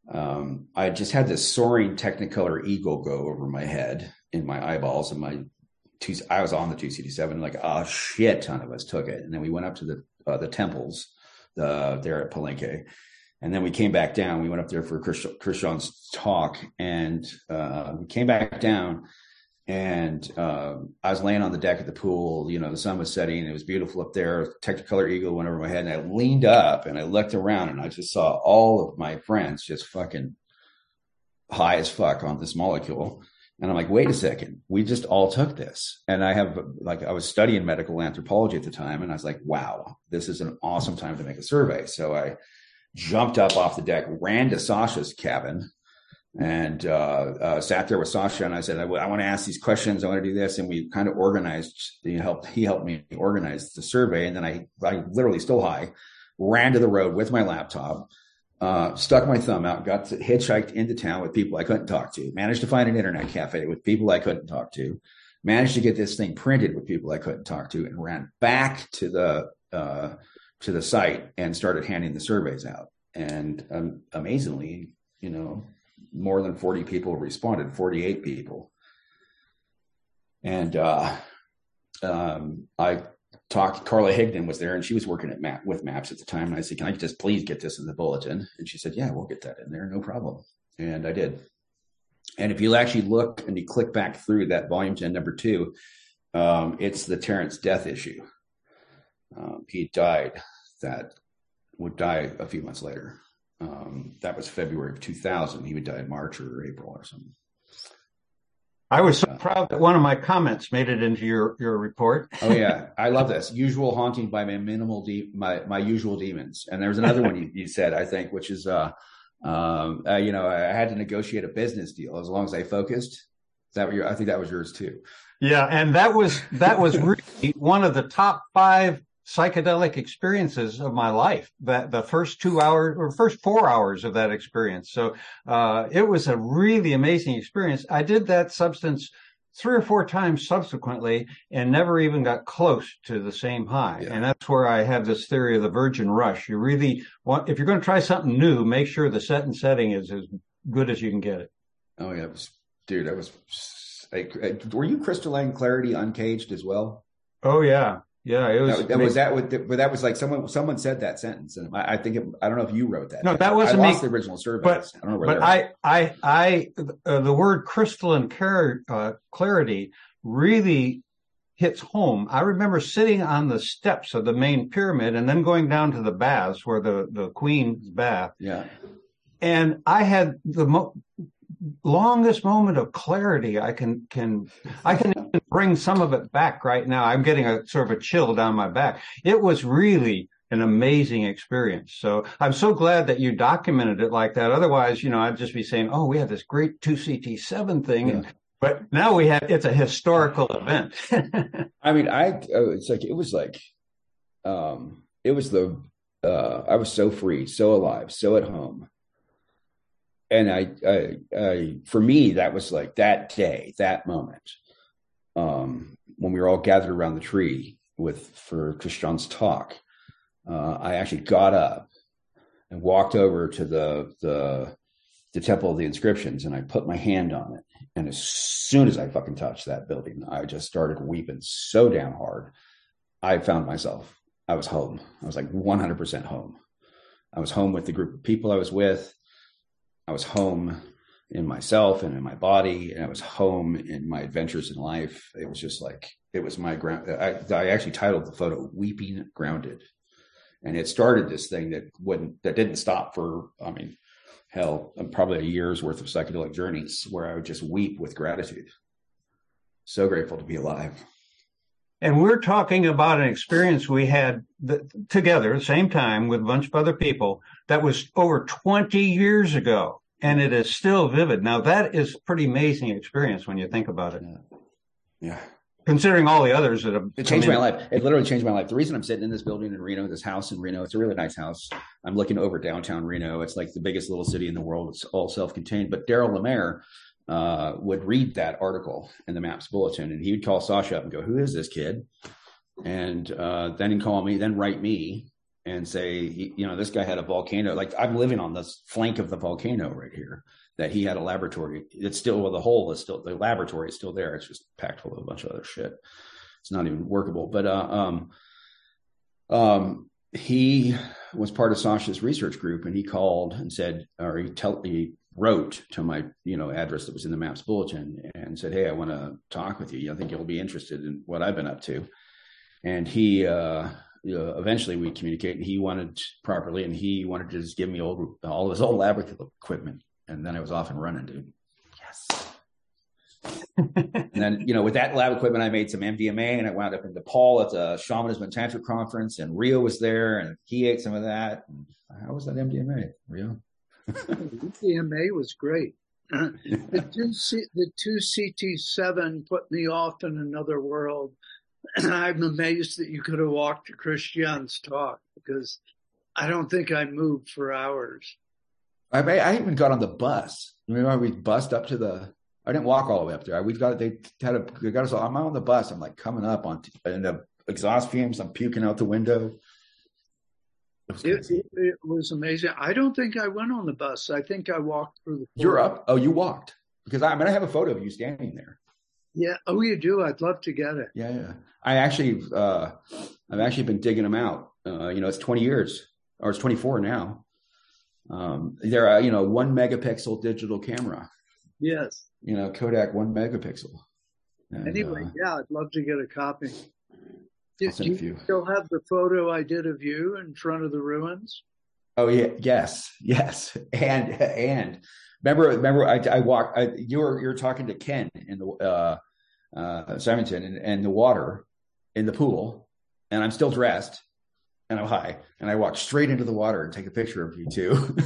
um, I just had this soaring Technicolor eagle go over my head in my eyeballs and my two, I was on the two C T seven, like a shit ton of us took it. And then we went up to the, uh, the temples uh, there at Palenque. And then we came back down. We went up there for Christian's talk, and uh, we came back down. And um, I was laying on the deck of the pool. You know, the sun was setting. And it was beautiful up there. Technicolor Eagle went over my head, and I leaned up and I looked around, and I just saw all of my friends just fucking high as fuck on this molecule. And I'm like, wait a second, we just all took this. And I have, like, I was studying medical anthropology at the time, and I was like, wow, this is an awesome time to make a survey. So I jumped up off the deck, ran to Sasha's cabin, and uh, uh, sat there with Sasha. And I said, I, w- I want to ask these questions. I want to do this. And we kind of organized, you know, helped, he helped me organize the survey. And then I, I literally still high, ran to the road with my laptop, Uh, stuck my thumb out, got to, hitchhiked into town with people I couldn't talk to, managed to find an internet cafe with people I couldn't talk to, managed to get this thing printed with people I couldn't talk to, and ran back to the uh, to the site and started handing the surveys out. And um, amazingly, you know, more than forty people responded, forty-eight people. And uh, um, I talked, Carla Higdon was there, and she was working at Map with Maps at the time. And I said, can I just please get this in the bulletin? And she said, yeah, we'll get that in there. No problem. And I did. And if you actually look and you click back through that volume ten, number two, um, it's the Terrence death issue. Um, he died that would die a few months later. Um, that was February of two thousand. He would die in March or April or something. I was so proud that one of my comments made it into your, your report. Oh yeah, I love this. Usual haunting by my minimal de- my my usual demons. And there's another one you, you said, I think, which is uh, um, uh, you know, I had to negotiate a business deal as long as I focused. Is that what your? I think that was yours too. Yeah, and that was that was really one of the top five psychedelic experiences of my life. That the first two hours or first four hours of that experience. So uh, it was a really amazing experience. I did that substance three or four times subsequently and never even got close to the same high. Yeah. And that's where I have this theory of the virgin rush. You really want, if you're going to try something new, make sure the set and setting is as good as you can get it. Oh yeah, it was, dude, that was. I, I, were you crystalline clarity uncaged as well? Oh yeah. Yeah, it was. That, that was that. With, but that was like someone. Someone said that sentence, and I, I think it, I don't know if you wrote that. No, that wasn't I lost me. The original survey. But, I don't know where but I, I, I, uh, the word crystalline car- uh, clarity really hits home. I remember sitting on the steps of the main pyramid and then going down to the baths where the the queen's bath. Yeah, and I had the mo- longest moment of clarity. I can can I can bring some of it back right now. I'm getting a sort of a chill down my back. It was really an amazing experience. So I'm so glad that you documented it like that. Otherwise, you know, I'd just be saying, "Oh, we had this great two C T seven thing," yeah. and, but now we have it's a historical event. I mean, I it's like it was like, um, it was the uh, I was so free, so alive, so at home. And I, I, I, for me, that was like that day, that moment, um, when we were all gathered around the tree with for Christian's talk. Uh, I actually got up and walked over to the the the Temple of the Inscriptions, and I put my hand on it. And as soon as I fucking touched that building, I just started weeping so damn hard. I found myself. I was home. I was like one hundred percent home. I was home with the group of people I was with. I was home in myself and in my body, and I was home in my adventures in life. It was just like, it was my ground. I, I actually titled the photo Weeping Grounded. And it started this thing that wouldn't, that didn't stop for, I mean, hell, probably a year's worth of psychedelic journeys where I would just weep with gratitude. So grateful to be alive. And we're talking about an experience we had th- together at the same time with a bunch of other people that was over twenty years ago, and it is still vivid. Now, that is a pretty amazing experience when you think about it. Yeah. yeah. Considering all the others that have... It changed my life. It literally changed my life. The reason I'm sitting in this building in Reno, this house in Reno, it's a really nice house. I'm looking over downtown Reno. It's like the biggest little city in the world. It's all self-contained. But Daryl Lemaire uh, would read that article in the Maps Bulletin, and he would call Sasha up and go, "Who is this kid?" And uh, then he'd call me, then write me and say, you know, this guy had a volcano. Like, I'm living on this flank of the volcano right here, that he had a laboratory. It's still, well, the hole is still, the laboratory is still there. It's just packed full of a bunch of other shit. It's not even workable. But uh, um, um, he was part of Sasha's research group, and he called and said, or he, tell, he wrote to my, you know, address that was in the MAPS bulletin and said, "Hey, I want to talk with you. I think you'll be interested in what I've been up to." And he, uh, you know, eventually we communicated, and he wanted properly, and he wanted to just give me old, all of his old lab equipment. And then I was off and running, dude. Yes. And then, you know, with that lab equipment, I made some M D M A, and I wound up in Nepal at the Shamanism and Tantra conference, and Rio was there, and he ate some of that. And how was that M D M A, Rio? M D M A was great. the, two C, the two C T seven put me off in another world. I'm amazed that you could have walked to Christian's talk, because I don't think I moved for hours. I, I even got on the bus. Remember, we bussed up to the. I didn't walk all the way up there. We got they had a they got us. I'm on the bus. I'm like coming up on and the exhaust fumes. I'm puking out the window. It was, it, it, it was amazing. I don't think I went on the bus. I think I walked through the. You're up. Oh, you walked, because I, I mean I have a photo of you standing there. Yeah. Oh, you do. I'd love to get it. Yeah, yeah. I actually, uh, I've actually been digging them out. Uh, you know, it's twenty years, or it's twenty-four now. Um, they're, uh, you know, one megapixel digital camera. Yes. You know, Kodak one megapixel. And, anyway, uh, yeah, I'd love to get a copy. Do, do you few. still have the photo I did of you in front of the ruins? Oh yeah, yes, yes, and and remember, remember, I, I walked. I, you were you were talking to Ken in the uh, uh, Simonton and, and the water in the pool, and I'm still dressed, and I'm high, and I walked straight into the water and take a picture of you too.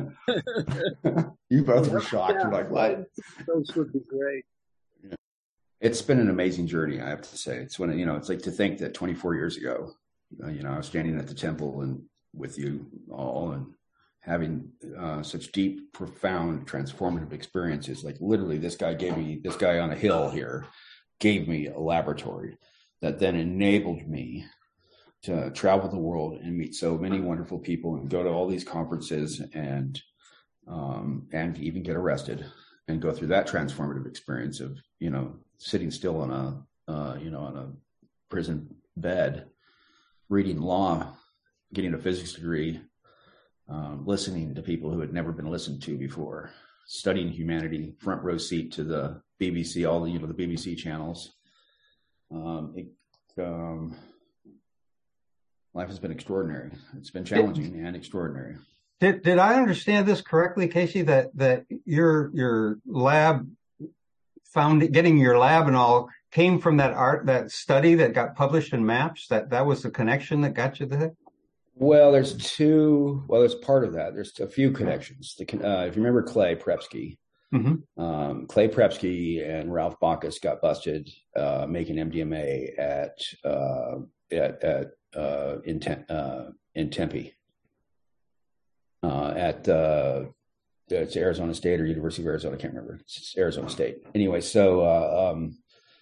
You both were shocked. Yeah, You're like, what? Those would be great. It's been an amazing journey, I have to say. It's when, you know, it's like to think that twenty-four years ago, uh, you know, I was standing at the temple and with you all and having uh, such deep, profound, transformative experiences. Like literally this guy gave me, this guy on a hill here gave me a laboratory that then enabled me to travel the world and meet so many wonderful people and go to all these conferences and, um, and even get arrested and go through that transformative experience of, you know, sitting still on a, uh, you know, on a prison bed, reading law, getting a physics degree, um, listening to people who had never been listened to before, studying humanity, front row seat to the B B C, all the, you know, the B B C channels. Um, it, um, life has been extraordinary. It's been challenging and extraordinary. Did did I understand this correctly, Casey? That that your your lab found getting your lab and all came from that art that study that got published in MAPS. That that was the connection that got you there. Well, there's two. Well, there's part of that. There's a few connections. The, uh, if you remember Clay Prepsky, mm-hmm. um, Clay Prepsky and Ralph Bacchus got busted uh, making M D M A at uh, at, at uh, in Tem- uh, in Tempe. Uh, at uh, it's Arizona State or University of Arizona, I can't remember. It's Arizona State. Anyway, so uh, um,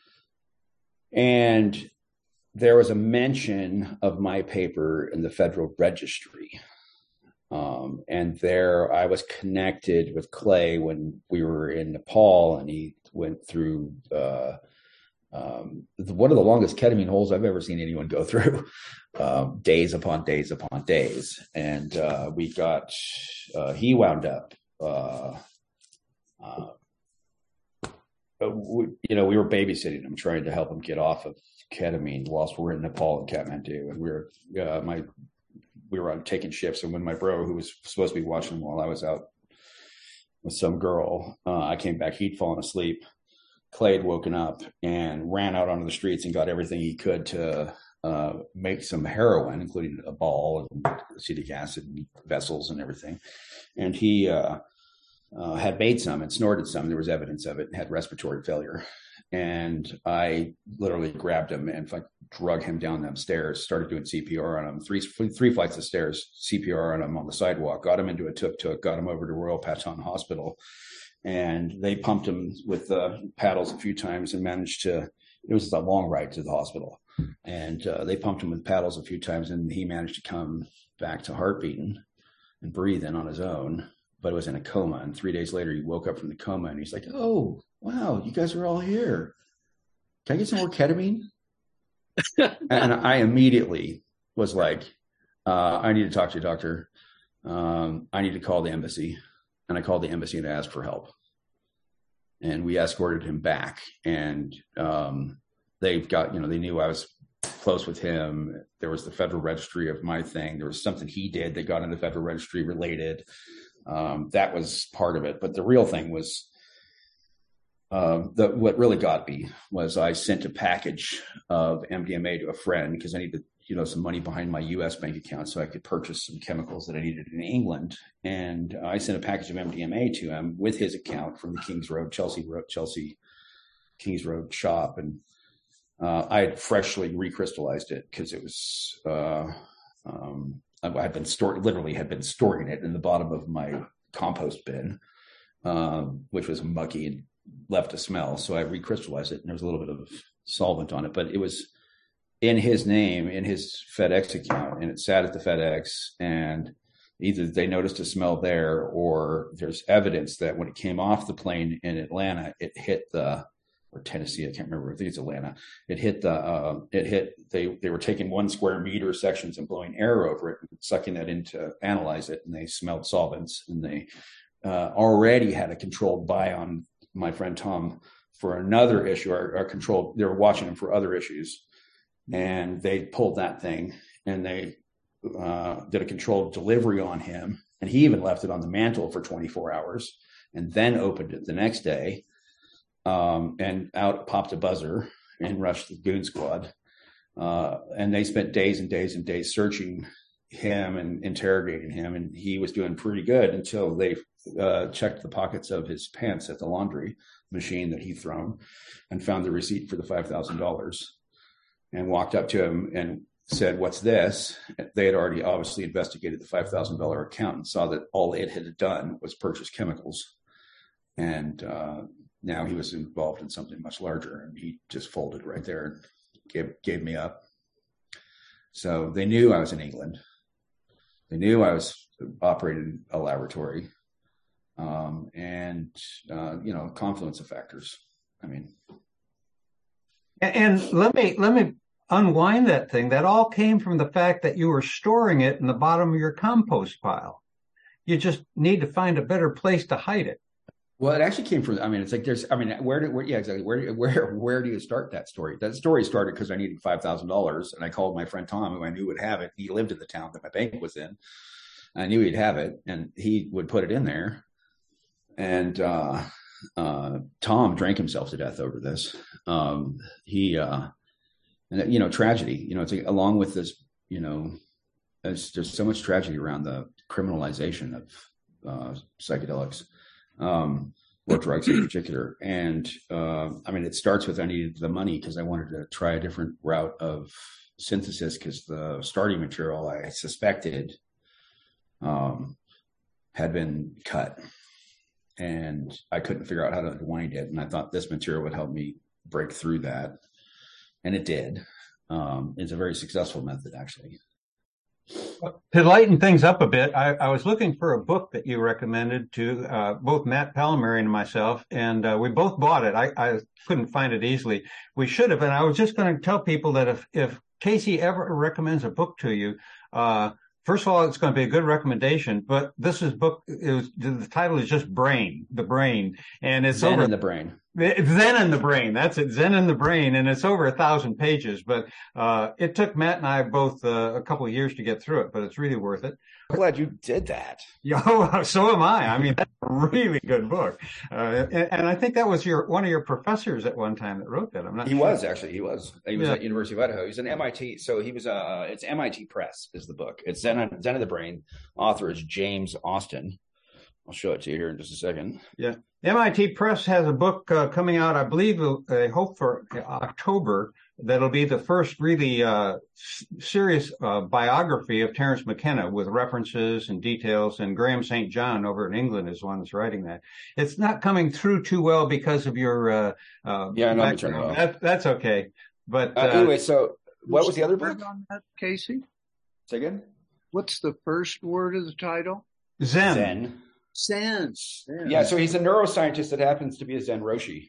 and there was a mention of my paper in the Federal Registry, um, and there I was connected with Clay when we were in Nepal, and he went through uh, um, one of the longest ketamine holes I've ever seen anyone go through. Um, days upon days upon days. And uh, we got, uh, he wound up, uh, uh, we, you know, we were babysitting him, trying to help him get off of ketamine whilst we were in Nepal and Kathmandu. And we were, uh, my, we were on taking shifts. And when my bro, who was supposed to be watching him while I was out with some girl, uh, I came back, he'd fallen asleep. Clay had woken up and ran out onto the streets and got everything he could to uh, make some heroin, including a ball and acetic acid and vessels and everything. And he uh, uh, had made some and snorted some. There was evidence of it and had respiratory failure. And I literally grabbed him and like, drug him down them stairs, started doing C P R on him, three, three flights of stairs, C P R on him on the sidewalk, got him into a tuk-tuk, got him over to Royal Patton Hospital. And they pumped him with uh, paddles a few times and managed to, it was a long ride to the hospital. And uh, they pumped him with paddles a few times and he managed to come back to heart beating and breathing on his own, but it was in a coma. And three days later, he woke up from the coma and he's like, oh, wow, you guys are all here. Can I get some more ketamine? And I immediately was like, uh, I need to talk to your doctor. Um, I need to call the embassy. and I called the embassy and asked for help. And we escorted him back, and um, they've got, you know, they knew I was close with him. There was the Federal Registry of my thing. There was something he did that got in the Federal Registry related. Um, that was part of it. But the real thing was, uh, the, what really got me was I sent a package of M D M A to a friend because I needed, you know, some money behind my U S bank account so I could purchase some chemicals that I needed in England. And I sent a package of M D M A to him with his account from the Kings Road, Chelsea Road, Chelsea Kings Road shop. And uh, I had freshly recrystallized it because it was, uh, um, I had been stored, literally had been storing it in the bottom of my compost bin, um, which was mucky and left a smell. So I recrystallized it, and there was a little bit of solvent on it, but it was in his name, in his FedEx account, and it sat at the FedEx, and either they noticed a smell there, or there's evidence that when it came off the plane in Atlanta, it hit the, or Tennessee, I can't remember, I think it's Atlanta, it hit the, uh, it hit, they, they were taking one square meter sections and blowing air over it, and sucking that in to analyze it, and they smelled solvents, and they uh, already had a controlled buy on my friend Tom for another issue, or, or controlled, they were watching him for other issues. And they pulled that thing, and they uh, did a controlled delivery on him. And he even left it on the mantle for twenty-four hours and then opened it the next day. Um, and out popped a buzzer and rushed the goon squad. Uh, and they spent days and days and days searching him and interrogating him. And he was doing pretty good until they uh, checked the pockets of his pants at the laundry machine that he'd thrown and found the receipt for the five thousand dollars. And walked up to him and said, "What's this?" They had already obviously investigated the five thousand dollars account and saw that all it had done was purchase chemicals. And uh, now he was involved in something much larger, and he just folded right there and gave, gave me up. So they knew I was in England. They knew I was operating a laboratory. Um, and, uh, you know, confluence of factors. I mean... And let me let me unwind that thing. That all came from the fact that you were storing it in the bottom of your compost pile. You just need to find a better place to hide it. Well, it actually came from, I mean, it's like there's, I mean, where do, where, yeah, exactly. Where, where, where do you start that story? That story started because I needed five thousand dollars, and I called my friend Tom, who I knew would have it. He lived in the town that my bank was in. I knew he'd have it, and he would put it in there. And, uh, uh, Tom drank himself to death over this. Um, he, uh, and, you know, tragedy, you know, it's like, along with this, you know, there's just so much tragedy around the criminalization of, uh, psychedelics, um, or drugs in particular. And, uh, I mean, it starts with, I needed the money because I wanted to try a different route of synthesis, because the starting material I suspected, um, had been cut. And I couldn't figure out how to wind it. And I thought this material would help me break through that. And it did. Um, it's a very successful method, actually. To lighten things up a bit, I, I was looking for a book that you recommended to uh, both Matt Palomari and myself, and uh, we both bought it. I, I couldn't find it easily. We should have. And I was just going to tell people that if, if Casey ever recommends a book to you, uh, first of all, it's going to be a good recommendation, but this is book, it was, the title is just Brain, the Brain. And it's Zen over in the Brain. Zen in the Brain. That's it. Zen in the Brain. And it's over a thousand pages, but, uh, it took Matt and I both uh, a couple of years to get through it, but it's really worth it. I'm glad you did that. Yeah, so am I. I mean, that's a really good book. Uh, and, and I think that was your, one of your professors at one time that wrote that. I'm not He sure. was actually, he was, he was Yeah. at University of Idaho. He was an M I T. So he was, uh, it's M I T Press is the book. It's Zen, Zen of the Brain. Author is James Austin. I'll show it to you here in just a second. Yeah. M I T Press has a book uh, coming out, I believe, I hope for October, that'll be the first really uh, s- serious uh, biography of Terence McKenna with references and details. And Graham Saint John over in England is the one that's writing that. It's not coming through too well because of your uh, uh, Yeah, no, let me turn it background. off. That, that's okay. But Uh, uh, anyway, so what was the other Word book? on that, Casey? Say again? What's the first word of the title? Zen. Zen. Zen. Yeah, so he's a neuroscientist that happens to be a Zen Roshi.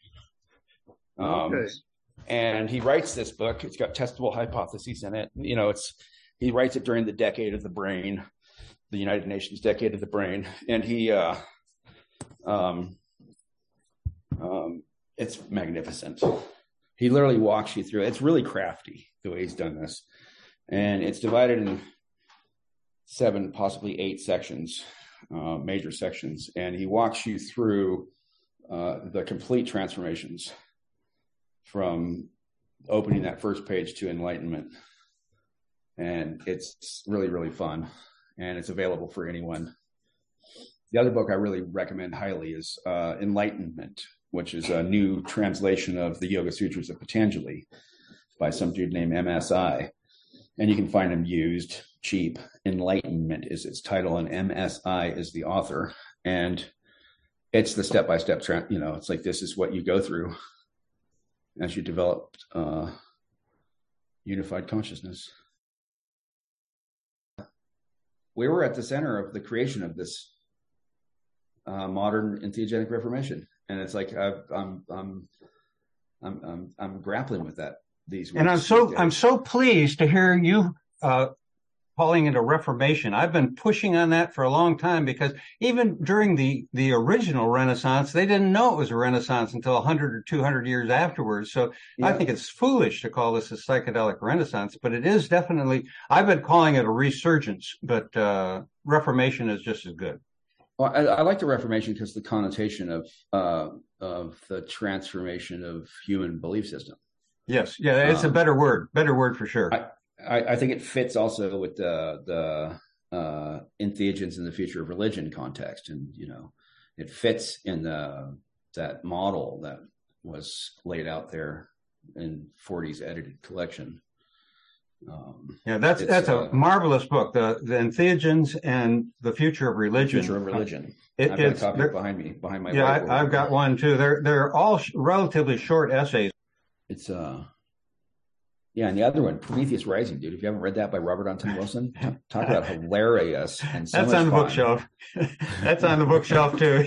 Um, Okay. And he writes this book. It's got testable hypotheses in it. You know, it's he writes it during the decade of the brain, the United Nations decade of the brain. And he uh, Um, um, it's magnificent. He literally walks you through it. It's really crafty the way he's done this. And it's divided in seven, possibly eight sections, uh, major sections. And he walks you through uh, the complete transformations from opening that first page to enlightenment. And it's really, really fun. And it's available for anyone. The other book I really recommend highly is uh, Enlightenment, which is a new translation of the Yoga Sutras of Patanjali by some dude named M S I. And you can find them used, cheap. Enlightenment is its title, and M S I is the author. And it's the step-by-step, tra- you know, it's like this is what you go through as you develop uh, unified consciousness. We were at the center of the creation of this uh, modern entheogenic reformation, and it's like I've, I'm, I'm, I'm, I'm, I'm grappling with that these weeks. And I'm so, I'm so pleased to hear you uh, calling it a reformation. I've been pushing on that for a long time, because even during the the original Renaissance, they didn't know it was a Renaissance until one hundred or two hundred years afterwards. So yeah. I think it's foolish to call this a psychedelic Renaissance, but it is definitely. I've been calling it a resurgence, but uh, reformation is just as good. Well, I, I like the Reformation because the connotation of uh, of the transformation of human belief system. Yes, yeah, it's um, a better word, better word for sure. I, I, I think it fits also with the the uh, entheogens in the future of religion context, and you know, it fits in the that model that was laid out there in forties edited collection. Um, yeah, that's that's a uh, marvelous book. The the entheogens and the future of religion. Future of religion. It, I've got a copy behind me, behind my. Yeah, I, I've got one too. They're they're all sh- relatively short essays. It's uh. Yeah, and the other one, Prometheus Rising, dude. If you haven't read that by Robert Anton Wilson, t- talk about hilarious and so That's much on the fun. bookshelf. That's on the bookshelf too.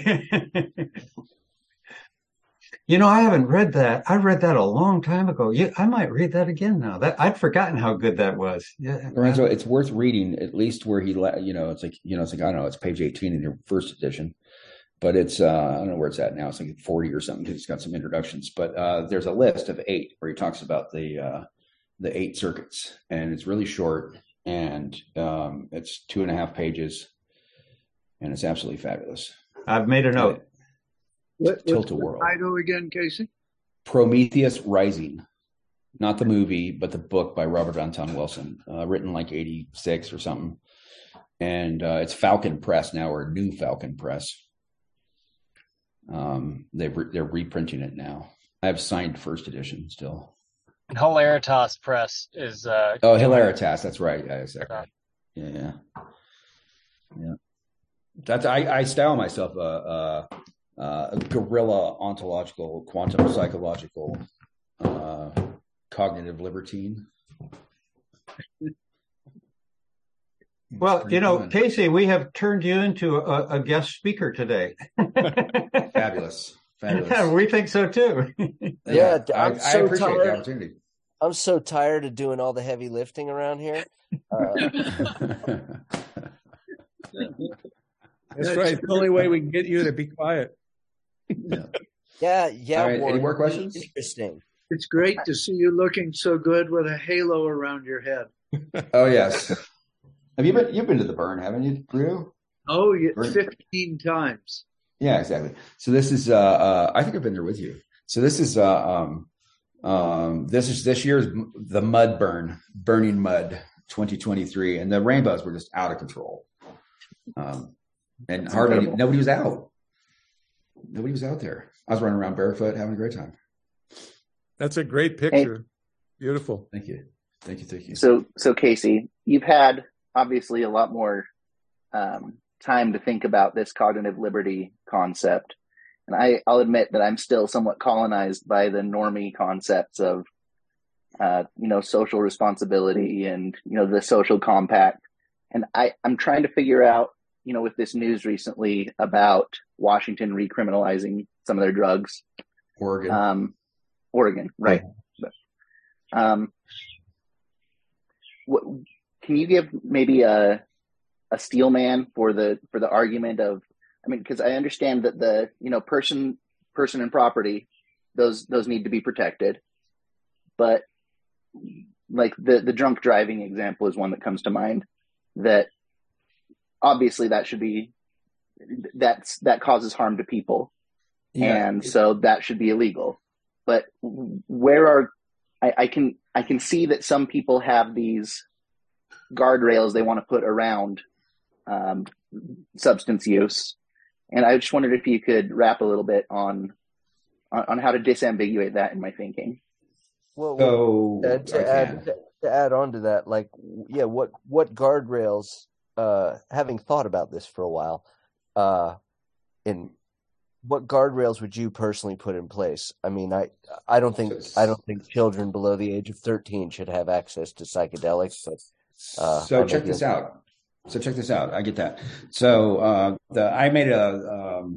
You know, I haven't read that. I read that a long time ago. Yeah, I might read that again now. That I'd forgotten how good that was. Yeah, Lorenzo, it's worth reading at least where he, you know, it's like you know, it's like I don't know, it's page eighteen in your first edition, but it's uh, I don't know where it's at now. It's like forty or something. It's got some introductions, but uh, there's a list of eight where he talks about the. Uh, the eight circuits, and it's really short, and um, it's two and a half pages, and it's absolutely fabulous. I've made a note. What, Tilt what's a the World. title again, Casey? Prometheus Rising, not the movie, but the book by Robert Anton Wilson, uh, written like eighty-six or something, and uh, it's Falcon Press now, or New Falcon Press. Um, they've re- they're reprinting it now. I have signed first edition still. And Hilaritas Press is uh oh Hilaritas, that's right. Yeah, exactly. Yeah, yeah, yeah. That's I, I style myself a, a, a guerrilla ontological, quantum psychological, uh, cognitive libertine. Well, you know, fun. Casey, we have turned you into a, a guest speaker today. Fabulous. Fabulous. Yeah, we think so too. Yeah, I, I'm I so appreciate tired. the opportunity. I'm so tired of doing all the heavy lifting around here. Uh, That's right. The only way we can get you to be quiet. Yeah. yeah, yeah. All right, Warren, any more questions? Interesting. It's great to see you looking so good with a halo around your head. Oh yes. Have you been? You've been to the Burn, haven't you, Drew? Oh, yeah, Burn. fifteen times. Yeah, exactly. So this is. Uh, uh, I think I've been there with you. So this is. Uh, um, um, this is this year's the Mud Burn, Burning Mud, twenty twenty-three, and the rainbows were just out of control. Um, and That's hardly incredible. Nobody was out. Nobody was out there. I was running around barefoot, having a great time. That's a great picture. Hey. Beautiful. Thank you. Thank you. Thank you. So, so Casey, you've had obviously a lot more um, time to think about this cognitive liberty concept. And I, I'll admit that I'm still somewhat colonized by the normie concepts of, uh, you know, social responsibility and, you know, the social compact. And I, I'm trying to figure out, you know, with this news recently about Washington recriminalizing some of their drugs. Oregon. Um, Oregon, right. Yeah. Um, what, can you give maybe a, a steel man for the, for the argument of I mean, because I understand that the, you know, person, person and property, those, those need to be protected. But like the, the drunk driving example is one that comes to mind, that obviously that should be, that's, that causes harm to people. Yeah. And so that should be illegal. But where are, I, I can, I can see that some people have these guardrails they want to put around um, substance use. And I just wondered if you could wrap a little bit on, on, on how to disambiguate that in my thinking. Well, so uh, to, add, to, to add on to that, like, yeah, what, what guardrails, uh, having thought about this for a while, uh, in what guardrails would you personally put in place? I mean, I, I don't think, I don't think children below the age of thirteen should have access to psychedelics. But, uh, so I check this a- out. So check this out. I get that. So, uh, the, I made a, um,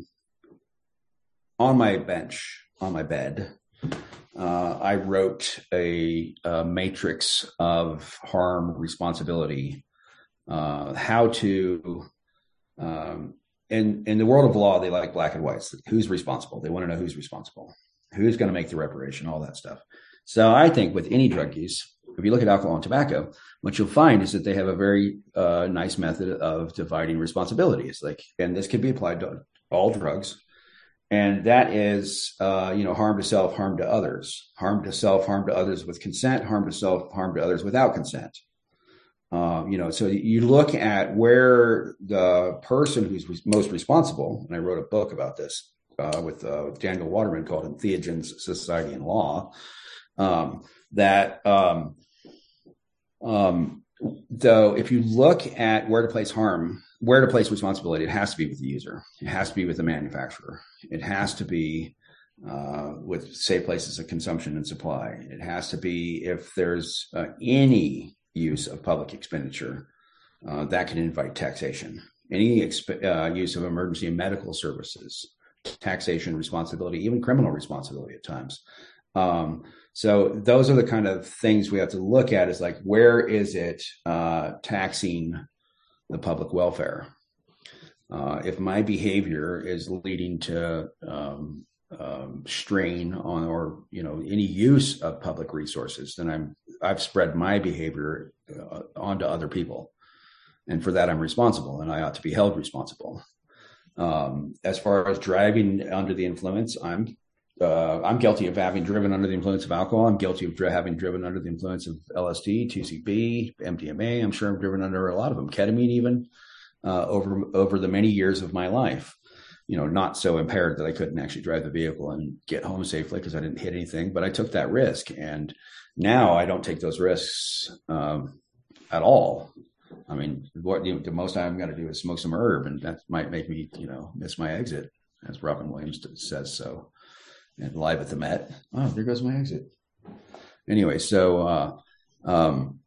on my bench, on my bed, Uh, I wrote a, a matrix of harm, responsibility, uh, how to, um, in, in the world of law, they like black and whites. Who's responsible? They want to know who's responsible, who's going to make the reparation, all that stuff. So I think with any drug use, if you look at alcohol and tobacco, what you'll find is that they have a very uh, nice method of dividing responsibilities. Like, and this could be applied to all drugs. And that is, uh, you know, harm to self, harm to others, harm to self, harm to others with consent, harm to self, harm to others without consent. Um, you know, so you look at where the person who's most responsible, and I wrote a book about this uh, with uh, Daniel Waterman called Entheogens, Society and Law, um, that um, um, though if you look at where to place harm, where to place responsibility, it has to be with the user. It has to be with the manufacturer. It has to be uh, with safe places of consumption and supply. It has to be if there's uh, any use of public expenditure uh, that can invite taxation. Any exp- uh, use of emergency and medical services, taxation responsibility, even criminal responsibility at times. Um, so those are the kind of things we have to look at, is like, where is it uh, taxing the public welfare? Uh, if my behavior is leading to um, um, strain on, or you know, any use of public resources, then I'm I've spread my behavior uh, onto other people, and for that I'm responsible, and I ought to be held responsible. Um, as far as driving under the influence, I'm uh, I'm guilty of having driven under the influence of alcohol. I'm guilty of dri- having driven under the influence of L S D, T C B, M D M A. I'm sure I've driven under a lot of them, ketamine even, uh, over over the many years of my life. You know, not so impaired that I couldn't actually drive the vehicle and get home safely because I didn't hit anything, but I took that risk. And now I don't take those risks um, at all. I mean, what you know, the most I'm going to do is smoke some herb, and that might make me, you know, miss my exit, as Robin Williams says so. And Live at the Met, oh, there goes my exit. Anyway, so uh, um,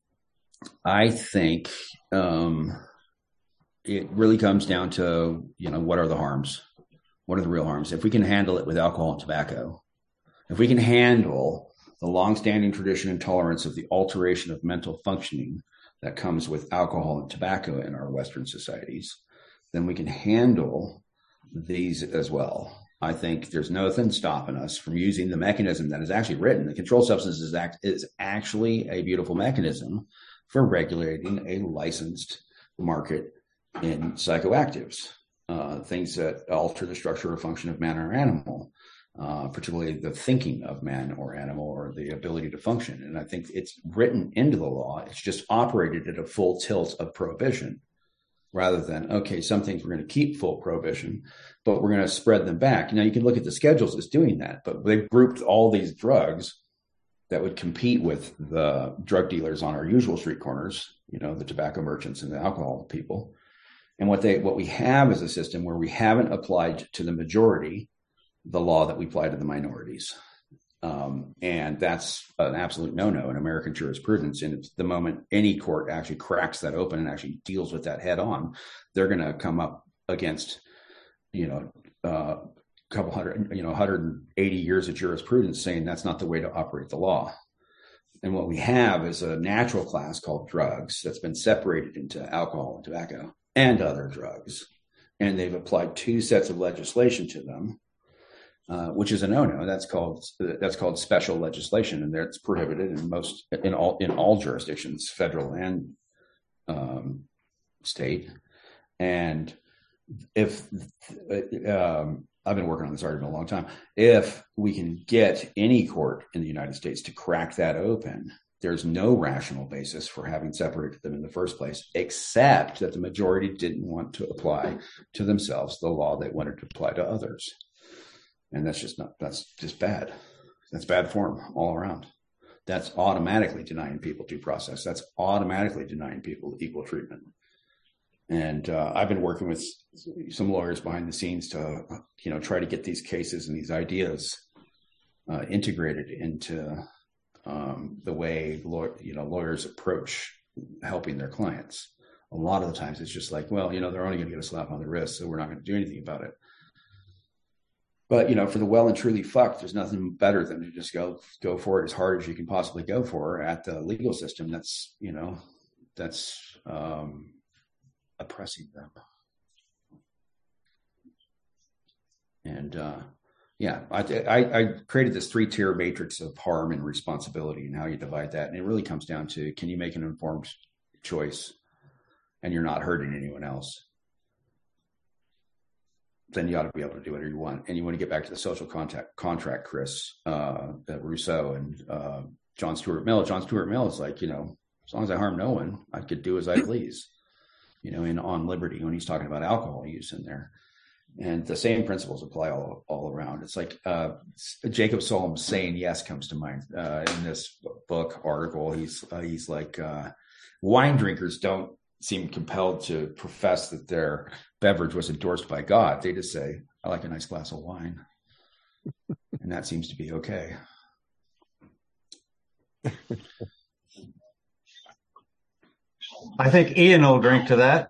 I think um, it really comes down to, you know, what are the harms? What are the real harms? If we can handle it with alcohol and tobacco, if we can handle the longstanding tradition and tolerance of the alteration of mental functioning that comes with alcohol and tobacco in our Western societies, then we can handle these as well. I think there's nothing stopping us from using the mechanism that is actually written. The Controlled Substances Act is actually a beautiful mechanism for regulating a licensed market in psychoactives, uh, things that alter the structure or function of man or animal, uh, particularly the thinking of man or animal, or the ability to function. And I think it's written into the law. It's just operated at a full tilt of prohibition, rather than, okay, some things we're going to keep full prohibition, but we're going to spread them back. Now, you can look at the schedules as doing that, but they've grouped all these drugs that would compete with the drug dealers on our usual street corners, you know, the tobacco merchants and the alcohol people. And what they, what we have is a system where we haven't applied to the majority the law that we apply to the minorities. Um, and that's an absolute no-no in American jurisprudence. And the moment any court actually cracks that open and actually deals with that head on, they're going to come up against, you know, uh, a couple hundred, you know, one hundred eighty years of jurisprudence saying that's not the way to operate the law. And what we have is a natural class called drugs that's been separated into alcohol and tobacco and other drugs. and they've applied two sets of legislation to them, uh, which is a no-no. That's called that's called special legislation, and that's prohibited in most in all in all jurisdictions, federal and um, state. And if um, I've been working on this argument a long time, if we can get any court in the United States to crack that open, there's no rational basis for having separated them in the first place, except that the majority didn't want to apply to themselves the law they wanted to apply to others. And that's just not, that's just bad. That's bad form all around. That's automatically denying people due process. That's automatically denying people equal treatment. And uh, I've been working with some lawyers behind the scenes to, you know, try to get these cases and these ideas uh, integrated into um, the way law- you know lawyers approach helping their clients. A lot of the times it's just like, well, you know, they're only going to get a slap on the wrist, so we're not going to do anything about it. But, you know, for the well and truly fucked, there's nothing better than to just go go for it as hard as you can possibly go for at the legal system. That's, you know, that's um, oppressing them. And uh, yeah, I, I, I created this three-tier matrix of harm and responsibility and how you divide that. And it really comes down to, can you make an informed choice and you're not hurting anyone else? Then you ought to be able to do whatever you want. And you want to get back to the social contact, contract, Chris, uh, Rousseau and uh, John Stuart Mill. John Stuart Mill is like, you know, as long as I harm no one, I could do as I please, you know, in On Liberty, when he's talking about alcohol use in there. And the same principles apply all, all around. It's like uh, Jacob Solom's saying yes comes to mind uh, in this book article. He's uh, he's like, uh, wine drinkers don't seem compelled to profess that their beverage was endorsed by God. They just say, I like a nice glass of wine. And that seems to be okay. I think Ian will drink to that.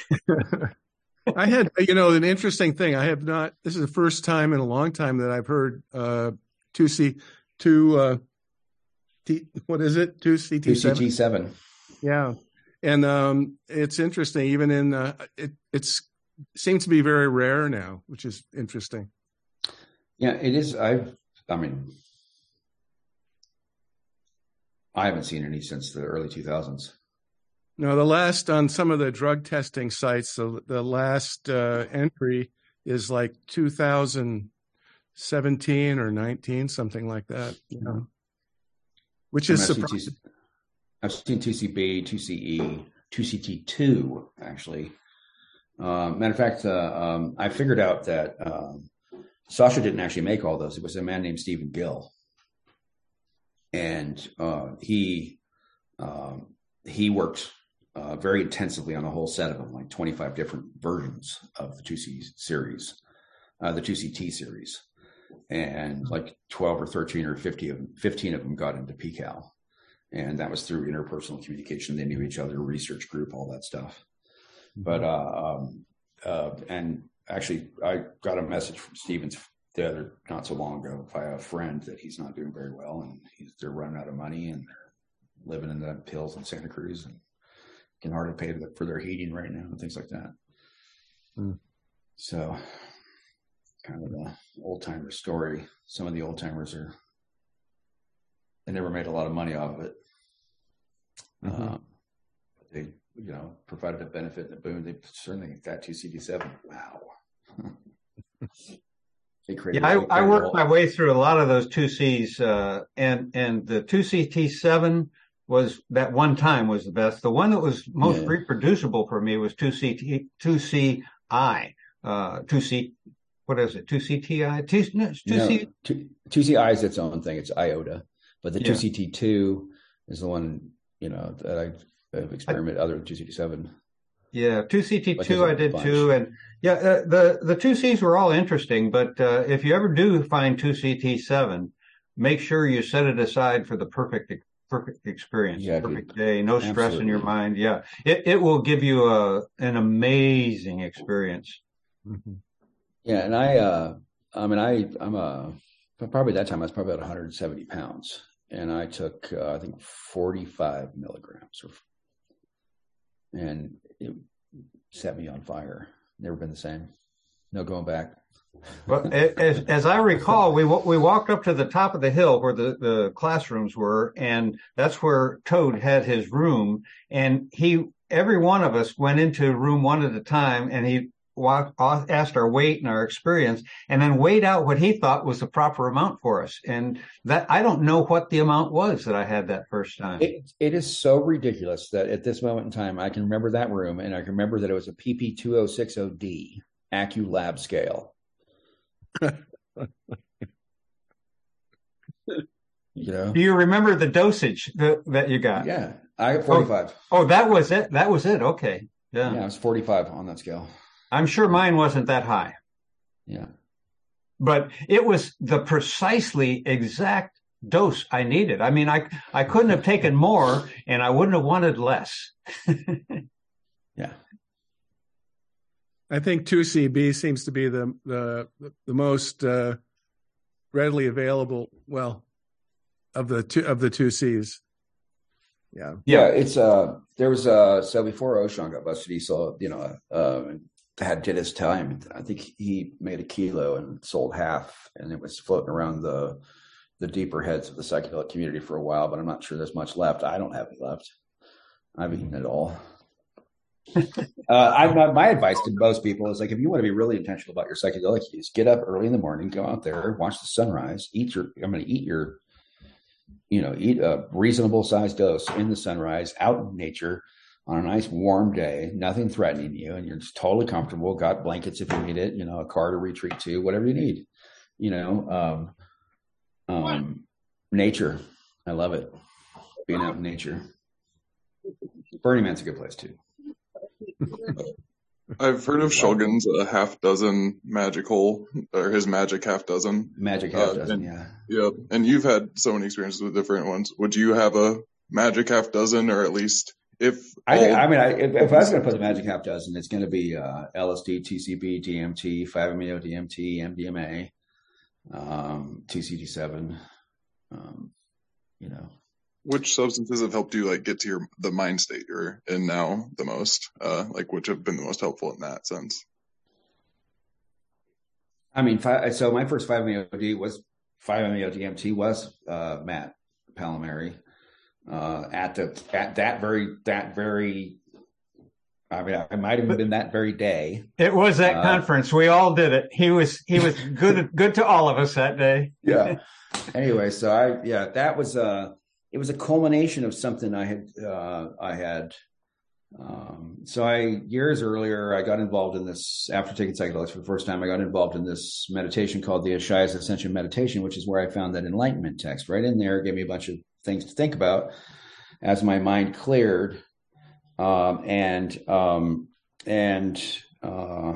I had, you know, an interesting thing. I have not, this is the first time in a long time that I've heard uh, two C, two, uh, T, what is it? two C T seven? two C T seven. Yeah. And um, it's interesting, even in, uh, it it's seems to be very rare now, which is interesting. Yeah, it is. I've, I mean, I haven't seen any since the early two thousands. No, the last on some of the drug testing sites, the, the last uh, entry is like two thousand seventeen or nineteen, something like that. You know, which is surprising. I've seen two C B, two C E, two C T two, actually. Uh, matter of fact, uh, um, I figured out that um, Sasha didn't actually make all those. It was a man named Stephen Gill. And uh, he um, he worked uh, very intensively on a whole set of them, like twenty-five different versions of the two C series, uh, the two C T series. And like twelve or thirteen or fifty of them, fifteen of them got into P CAL. And that was through interpersonal communication. They knew each other, research group, all that stuff. But, uh, um, uh, and actually, I got a message from Stevens the other, not so long ago, by a friend that he's not doing very well. And he's, they're running out of money and they're living in the hills in Santa Cruz and can hardly pay for their heating right now and things like that. Mm. So, kind of the old timer story. Some of the old timers are, they never made a lot of money off of it. Mm-hmm. Um, but they, you know, provided a benefit and a boon. They certainly got two C T seven. Wow. they created, yeah, I, they I worked whole... my way through a lot of those two C's, uh, and and the two C T seven was that one time was the best. The one that was most yeah. reproducible for me was two C T, two C I, uh, two C. What is it? two C T I? Two, no, two no, C. Two, two C I is its own thing. It's iota, but the yeah. two C T two is the one. You know, that I, I've experimented I, other than two C T seven. Yeah, two C T two I did too. And yeah, uh, the, the two C's were all interesting, but uh, if you ever do find two C T seven, make sure you set it aside for the perfect perfect experience, yeah, perfect dude. day, no Absolutely. stress in your mind. Yeah, it, it will give you a an amazing experience. Mm-hmm. Yeah, and I, uh, I mean, I, I'm a, probably at that time I was probably about one hundred seventy pounds. And I took, uh, I think, forty-five milligrams, or, and it set me on fire. Never been the same. No going back. Well, as, as I recall, we we walked up to the top of the hill where the, the classrooms were, and that's where Toad had his room. And he, every one of us went into room one at a time, and he walked, asked our weight and our experience, and then weighed out what he thought was the proper amount for us. And that I don't know what the amount was that I had that first time. It, it is so ridiculous that at this moment in time, I can remember that room, and I can remember that it was a P P two oh six oh D AccuLab scale. You know? Do you remember the dosage that, that you got? Yeah, I got forty-five. Oh, oh, that was it. That was it. Okay. Yeah. Yeah, it was forty-five on that scale. I'm sure mine wasn't that high. Yeah. But it was the precisely exact dose I needed. I mean, I I couldn't have taken more, and I wouldn't have wanted less. Yeah. I think two C B seems to be the the the most uh, readily available. Well, of the two of the two C's. Yeah, yeah. It's uh, there was uh, so before Oshan got busted, he saw you know uh, had did his time. I think he made a kilo and sold half, and it was floating around the the deeper heads of the psychedelic community for a while. But I'm not sure there's much left. I don't have any left. I've eaten it all. uh, I, my advice to most people is like, if you want to be really intentional about your psychedelic use, get up early in the morning, go out there, watch the sunrise, eat your, I'm going to eat your, you know, eat a reasonable sized dose in the sunrise, out in nature on a nice warm day, nothing threatening you. And you're just totally comfortable, got blankets if you need it, you know, a car to retreat to, whatever you need, you know, um, um, nature. I love it. Being out in nature. Burning Man's a good place too. I've heard of Shulgin's a half dozen magical, or his magic half dozen. Magic half dozen, uh, and, yeah. Yeah, and you've had so many experiences with different ones. Would you have a magic half dozen, or at least if I, all... I mean, I, if, if I was going to put the magic half dozen, it's going to be uh, L S D, T C B, D M T, five amino D M T, M D M A, um, T C G seven, um, you know. Which substances have helped you like get to your the mind state you're in now the most? Uh, like which have been the most helpful in that sense? I mean, five, so my first five amino D was five amino D M T was uh, Matt Palmieri uh, at the at that very that very. I mean, I might have been that very day. It was that uh, conference. We all did it. He was he was good good to all of us that day. Yeah. Anyway, so I yeah that was uh it was a culmination of something I had uh, I had. Um, so I years earlier I got involved in this after taking psychedelics for the first time. I got involved in this meditation called the Ashias Ascension Meditation, which is where I found that enlightenment text. Right in there, gave me a bunch of things to think about as my mind cleared. Um, and, um, and, uh,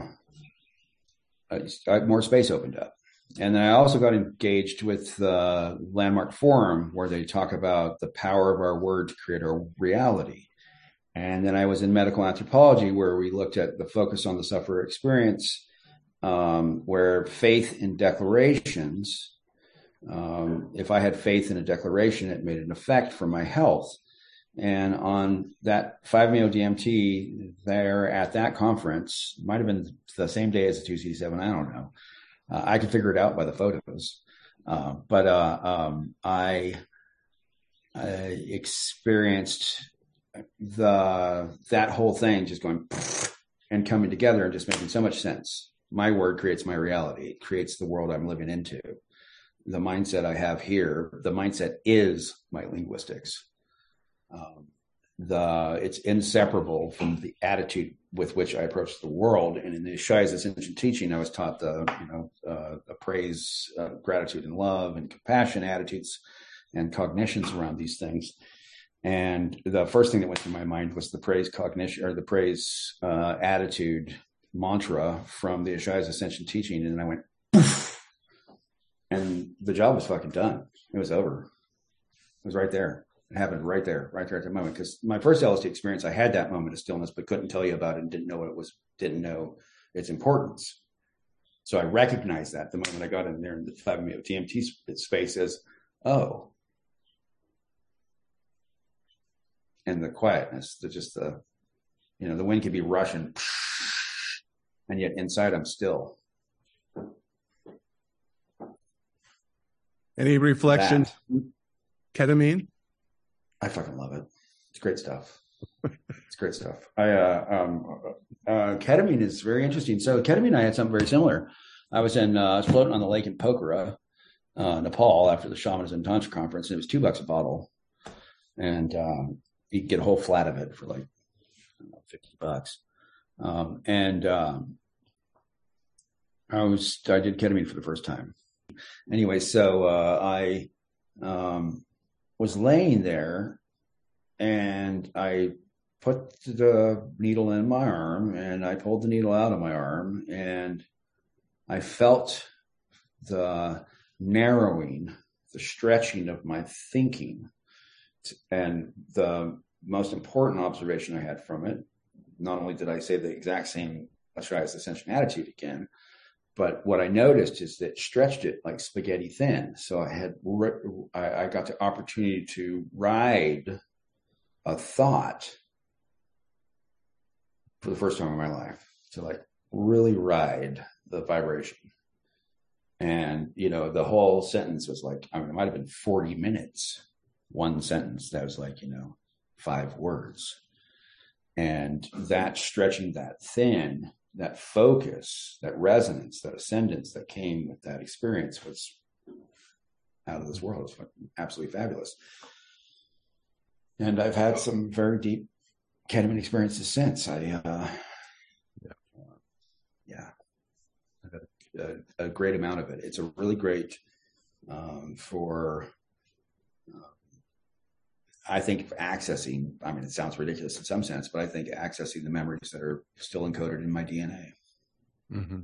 I, I, more space opened up. And then I also got engaged with the Landmark Forum, where they talk about the power of our word to create our reality. And then I was in medical anthropology, where we looked at the focus on the sufferer experience, um, where faith in declarations, um, if I had faith in a declaration, it made an effect for my health. And on that five amino D M T there at that conference, might have been the same day as the two C seven, I don't know. Uh, I could figure it out by the photos. Uh, but uh, um, I, I experienced the that whole thing just going and coming together and just making so much sense. My word creates my reality. It creates the world I'm living into. The mindset I have here, the mindset is my linguistics. Um, the it's inseparable from the attitude with which I approach the world. And in the Ashias Ascension teaching, I was taught the you know uh, the praise, uh, gratitude, and love, and compassion attitudes and cognitions around these things. And the first thing that went through my mind was the praise cognition or the praise uh, attitude mantra from the Ashias Ascension teaching, and then I went, poof, and the job was fucking done. It was over. It was right there. It happened right there, right there at the moment. Because my first L S D experience, I had that moment of stillness, but couldn't tell you about it and didn't know what it was, didn't know its importance. So I recognized that the moment I got in there in the five amino D M T space as, oh. And the quietness, the just the, you know, the wind could be rushing. and yet inside I'm still. Any reflections? That. Ketamine? I fucking love it. It's great stuff. It's great stuff. I uh, um, uh, ketamine is very interesting. So ketamine, I had something very similar. I was in, uh, I was floating on the lake in Pokhara, uh, Nepal, after the Shamanism and Tantra conference, and it was two bucks a bottle, and um, you could get a whole flat of it for like I don't know, fifty bucks. Um, and um, I was, I did ketamine for the first time. Anyway, so uh, I um, was laying there, and I put the needle in my arm, and I pulled the needle out of my arm, and I felt the narrowing, the stretching of my thinking. And the most important observation I had from it, not only did I say the exact same, let's try this ascension attitude again, but what I noticed is that it stretched it like spaghetti thin. So I had, I, I got the opportunity to ride a thought for the first time in my life, to like really ride the vibration. And, you know, the whole sentence was like, I mean, it might have been forty minutes, one sentence that was like, you know, five words. And that stretching that thin, that focus, that resonance, that ascendance that came with that experience was out of this world. It was absolutely fabulous. And I've had some very deep ketamine experiences since. I, uh, yeah, yeah, I've had a, a great amount of it. It's a really great um, for, uh, I think, accessing, I mean, it sounds ridiculous in some sense, but I think accessing the memories that are still encoded in my D N A. Mm-hmm.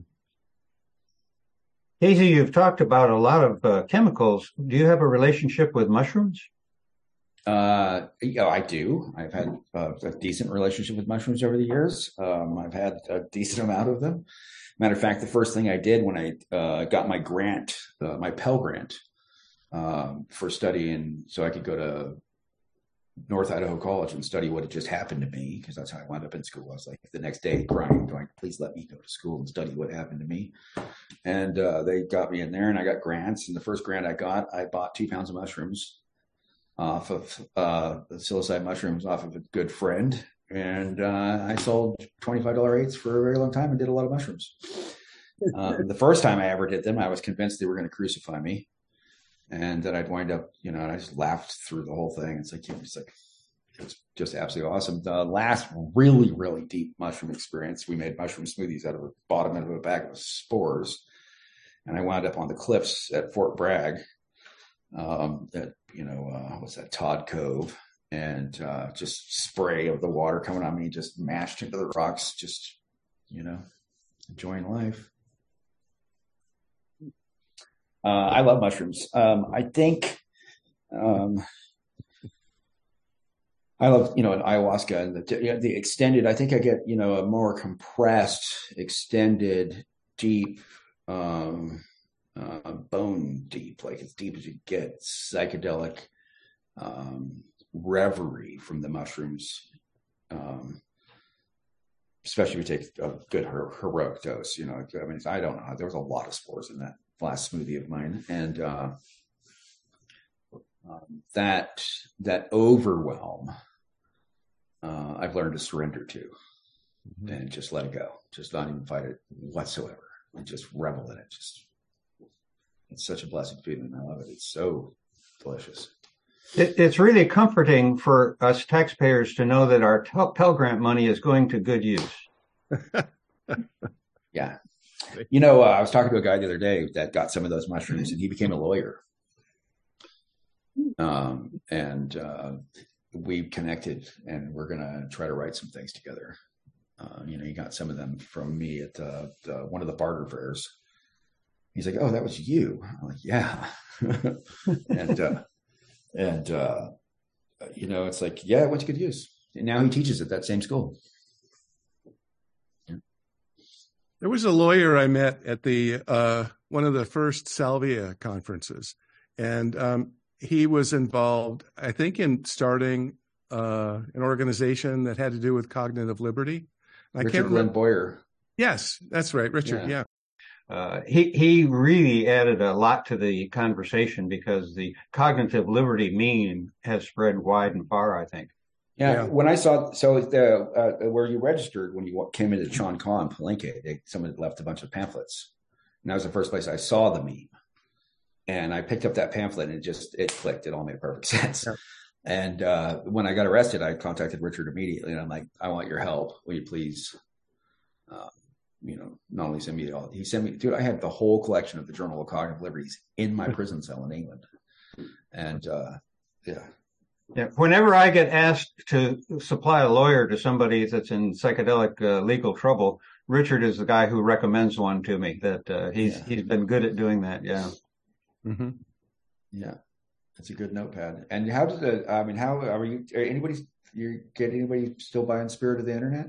Casey, you've talked about a lot of uh, chemicals. Do you have a relationship with mushrooms? Uh, yeah, I do. I've had uh, a decent relationship with mushrooms over the years. Um, I've had a decent amount of them. Matter of fact, the first thing I did when I uh, got my grant, uh, my Pell Grant, um, for studying, so I could go to North Idaho College and study what had just happened to me, because that's how I wound up in school. I was like the next day crying, going, please let me go to school and study what happened to me. And uh, they got me in there, and I got grants. And the first grant I got, I bought two pounds of mushrooms off of uh, the psilocybin mushrooms off of a good friend. And uh, I sold twenty-five dollars eighths for a very long time and did a lot of mushrooms. Um, the first time I ever did them, I was convinced they were going to crucify me. And then I'd wind up, you know, and I just laughed through the whole thing. It's like, it's like, it's just absolutely awesome. The last really, really deep mushroom experience, we made mushroom smoothies out of the bottom of a bag of spores. And I wound up on the cliffs at Fort Bragg, um, at, you know, uh, what's that, Todd Cove, and uh, just spray of the water coming on me, just mashed into the rocks, just, you know, enjoying life. Uh, I love mushrooms. Um, I think um, I love, you know, an ayahuasca and the, the extended, I think I get, you know, a more compressed, extended, deep, um, uh, bone deep, like as deep as you get, psychedelic um, reverie from the mushrooms. Um, especially if you take a good her- heroic dose, you know, I mean, I don't know. There was a lot of spores in that last smoothie of mine. And uh, um, that, that overwhelm, uh, I've learned to surrender to, mm-hmm. and just let it go. Just not even fight it whatsoever. And just revel in it. Just, it's such a blessed feeling. I love it. It's so delicious. It, it's really comforting for us taxpayers to know that our Pell Grant money is going to good use. Yeah. You know, uh, I was talking to a guy the other day that got some of those mushrooms, and he became a lawyer. Um, and uh, we connected, and we're going to try to write some things together. Uh, you know, he got some of them from me at uh, the, one of the barter fairs. He's like, "Oh, that was you." I'm like, "Yeah." and uh, and uh, you know, it's like, yeah, it went to good use. And now he teaches at that same school. There was a lawyer I met at the uh, one of the first Salvia conferences, and um, he was involved, I think, in starting uh, an organization that had to do with cognitive liberty. I Richard can't Glenn remember. Boyer. Yes, that's right, Richard. Yeah. yeah. Uh, he he really added a lot to the conversation because the cognitive liberty meme has spread wide and far, I think. Yeah, Yeah. when I saw so the uh, where you registered when you came into Sean Con Palenque, they, someone had left a bunch of pamphlets, and that was the first place I saw the meme. And I picked up that pamphlet, and it just it clicked. It all made perfect sense. Yeah. And uh, when I got arrested, I contacted Richard immediately, and I'm like, "I want your help. Will you please, uh, you know, not only send me all he sent me, dude. I had the whole collection of the Journal of Cognitive Liberties in my prison cell in England, and uh, yeah." Yeah, whenever I get asked to supply a lawyer to somebody that's in psychedelic uh, legal trouble, Richard is the guy who recommends one to me. That uh, he's yeah. he's been good at doing that. Yeah. Mm-hmm. Yeah, that's a good notepad. And how did the? I mean, how are you? Are anybody you get anybody still buying Spirit of the Internet?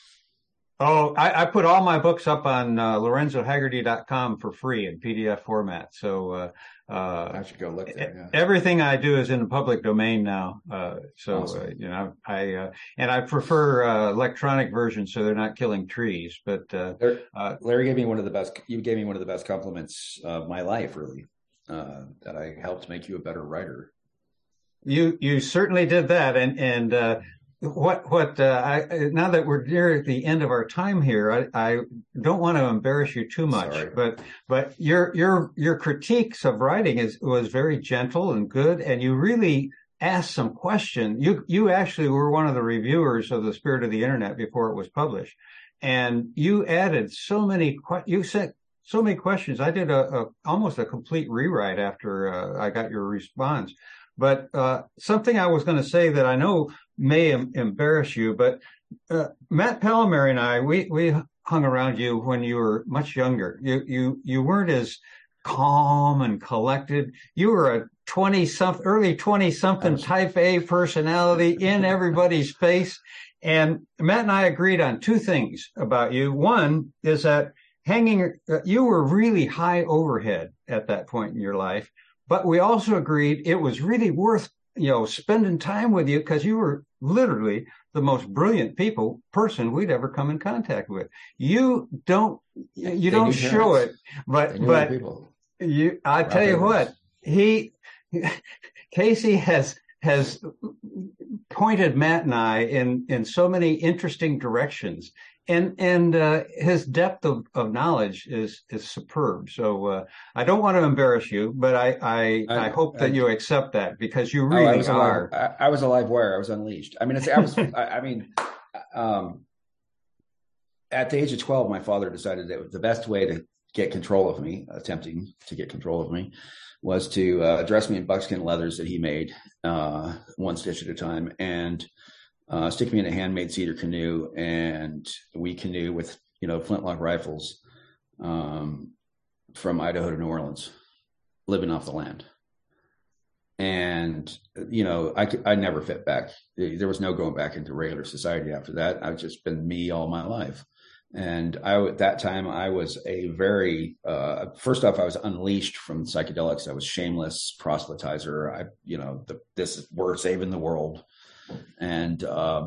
Oh, I, I put all my books up on uh, Lorenzo Haggerty dot com for free in P D F format. So uh, uh, I should go look there. Yeah. Everything I do is in the public domain now. Uh, so awesome. uh, you know, I uh, and I prefer uh, electronic versions so they're not killing trees. But uh, Larry, uh, Larry gave me one of the best. You gave me one of the best compliments of my life, really. Uh, that I helped make you a better writer. You you certainly did that, and and. Uh, What, what, uh, I, now that we're near the end of our time here, I, I don't want to embarrass you too much, Sorry. but, but your, your, your critiques of writing is, was very gentle and good. And you really asked some questions. You, you actually were one of the reviewers of the Spirit of the Internet before it was published. And you added so many, you sent so many questions. I did a, a almost a complete rewrite after uh, I got your response. But uh, something I was going to say that I know may em- embarrass you, but uh, Matt Palomari and I, we, we hung around you when you were much younger. You you you weren't as calm and collected. You were a twenty something, early twenty something type A personality in everybody's face. And Matt and I agreed on two things about you. One is that hanging, uh, you were really high overhead at that point in your life. But we also agreed it was really worth, you know, spending time with you because you were literally the most brilliant people person we'd ever come in contact with. You don't, you they don't show it, but, but you, I tell you what, he, Casey has, has pointed Matt and I in, in so many interesting directions. And and uh, his depth of, of knowledge is is superb. So uh, I don't want to embarrass you, but I I, I, I hope that I, you accept that because you really oh, I was are. Alive, I, I was a live wire. I was unleashed. I mean, it's, I was. I, I mean, um, at the age of twelve, my father decided that the best way to get control of me, attempting to get control of me, was to uh, dress me in buckskin leathers that he made, uh, one stitch at a time, and Uh, stick me in a handmade cedar canoe, and we canoe with, you know, flintlock rifles um, from Idaho to New Orleans, living off the land. And, you know, I, I never fit back. There was no going back into regular society after that. I've just been me all my life. And I, at that time, I was a very, uh, first off, I was unleashed from psychedelics. I was shameless proselytizer. I, you know, the, this, we're saving the world. And, um,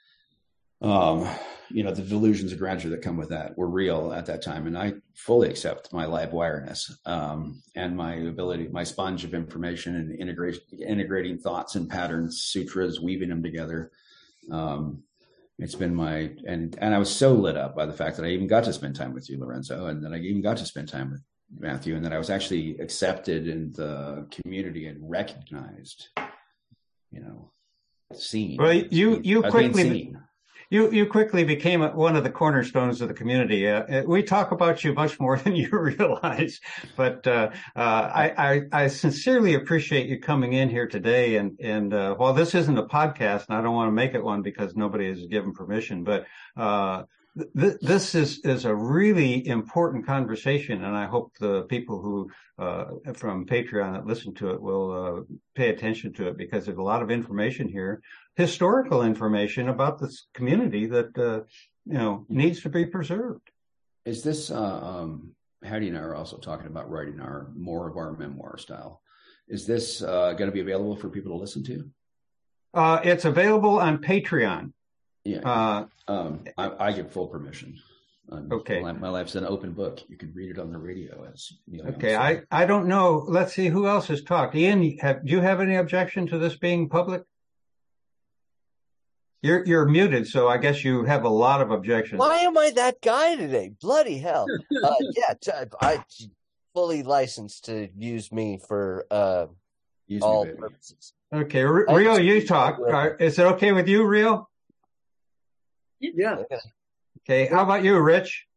um, you know, the delusions of grandeur that come with that were real at that time. And I fully accept my live wireness, um, and my ability, my sponge of information and integration, integrating thoughts and patterns, sutras, weaving them together. Um, it's been my, and, and I was so lit up by the fact that I even got to spend time with you, Lorenzo, and then I even got to spend time with Matthew, and that I was actually accepted in the community and recognized, you know, seen. Well, you you quickly you you quickly became one of the cornerstones of the community. Uh, we talk about you much more than you realize, but uh, uh, I, I I sincerely appreciate you coming in here today. And and uh, while this isn't a podcast, and I don't want to make it one because nobody has given permission, but uh, th- this is is a really important conversation, and I hope the people who uh, from Patreon that listen to it will uh, pay attention to it, because there's a lot of information here, historical information about this community that, uh, you know, needs to be preserved. Is this, uh, um, Hattie and I are also talking about writing our, more of our memoir style. Is this uh, going to be available for people to listen to? Uh, it's available on Patreon. Yeah. Uh, um, I, I give full permission. I'm, Okay. My, my life's an open book. You can read it on the radio, as Neil Young Okay, said. I, I don't know. Let's see who else has talked. Ian, have, do you have any objection to this being public? You're you're muted, so I guess you have a lot of objections. Why am I that guy today? Bloody hell! Uh, yeah, t- I fully licensed to use me for uh, Use me, all baby. purposes. Okay, R- I Rio, just- you talk. Are- Is it okay with you, Rio? Yeah. Okay, how about you, Rich?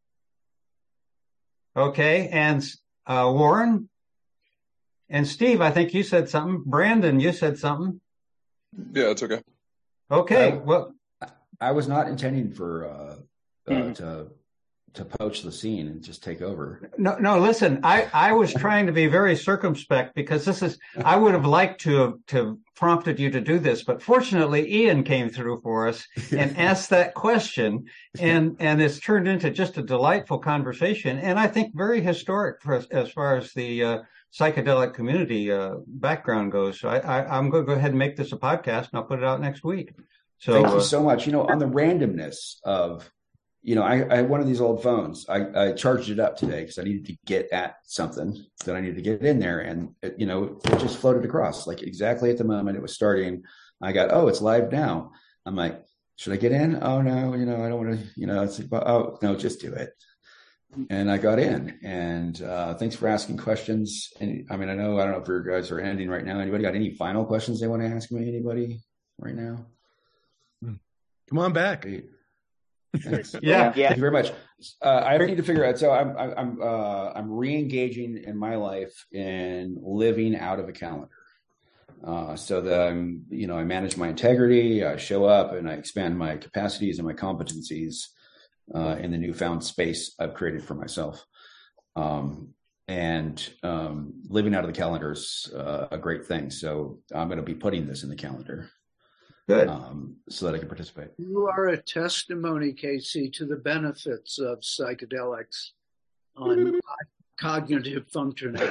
Okay, and uh, Warren? And Steve, I think you said something. Brandon, you said something. Yeah, it's okay. Okay, I- well, I was not intending for uh, uh, Mhm. to to poach the scene and just take over. no, no, listen, I, I was trying to be very circumspect because this is, I would have liked to have to prompted you to do this, but fortunately Ian came through for us and asked that question, and, and it's turned into just a delightful conversation, and I think very historic for us as far as the uh, psychedelic community uh, background goes. So I, I, I'm going to go ahead and make this a podcast, and I'll put it out next week. So Thank you uh, so much. You know, on the randomness of, you know, I, I had one of these old phones. I, I charged it up today because I needed to get at something that I needed to get in there. And, it, you know, it just floated across like exactly at the moment it was starting. I got, oh, it's live now. I'm like, should I get in? Oh, no, you know, I don't want to, you know, it's like, oh, no, just do it. And I got in, and uh, thanks for asking questions. And I mean, I know, I don't know if your guys are ending right now. Anybody got any final questions they want to ask me? Anybody right now? Come on back. Thanks. yeah, Yeah. Thank you very much. Uh, I need to figure out. So I'm I'm uh, I'm re-engaging in my life and living out of a calendar. Uh, so that I'm, you know, I manage my integrity. I show up and I expand my capacities and my competencies uh, in the newfound space I've created for myself. Um, and um, living out of the calendar is uh, a great thing. So I'm going to be putting this in the calendar. good. Um, so that I can participate. You are a testimony, Casey, to the benefits of psychedelics on cognitive functioning.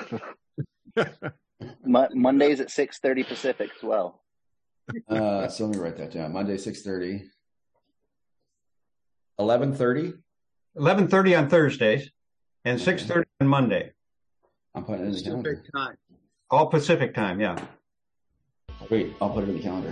Mo- Mondays at six thirty Pacific as well. Uh, so let me write that down. Monday, six thirty. eleven thirty. eleven thirty on Thursdays and Okay. six thirty on Monday. I'm putting it in the calendar. Pacific time. All Pacific time, yeah. Wait, I'll put it in the calendar.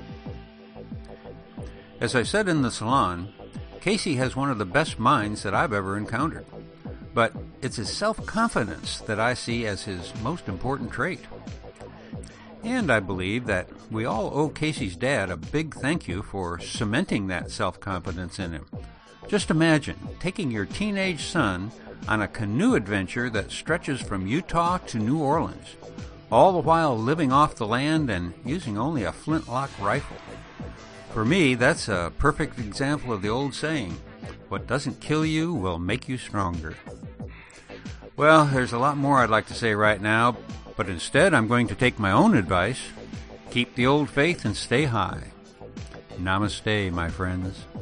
As I said in the salon, Casey has one of the best minds that I've ever encountered. But it's his self-confidence that I see as his most important trait. And I believe that we all owe Casey's dad a big thank you for cementing that self-confidence in him. Just imagine taking your teenage son on a canoe adventure that stretches from Utah to New Orleans, all the while living off the land and using only a flintlock rifle. For me, that's a perfect example of the old saying, what doesn't kill you will make you stronger. Well, there's a lot more I'd like to say right now, but instead I'm going to take my own advice. Keep the old faith and stay high. Namaste, my friends.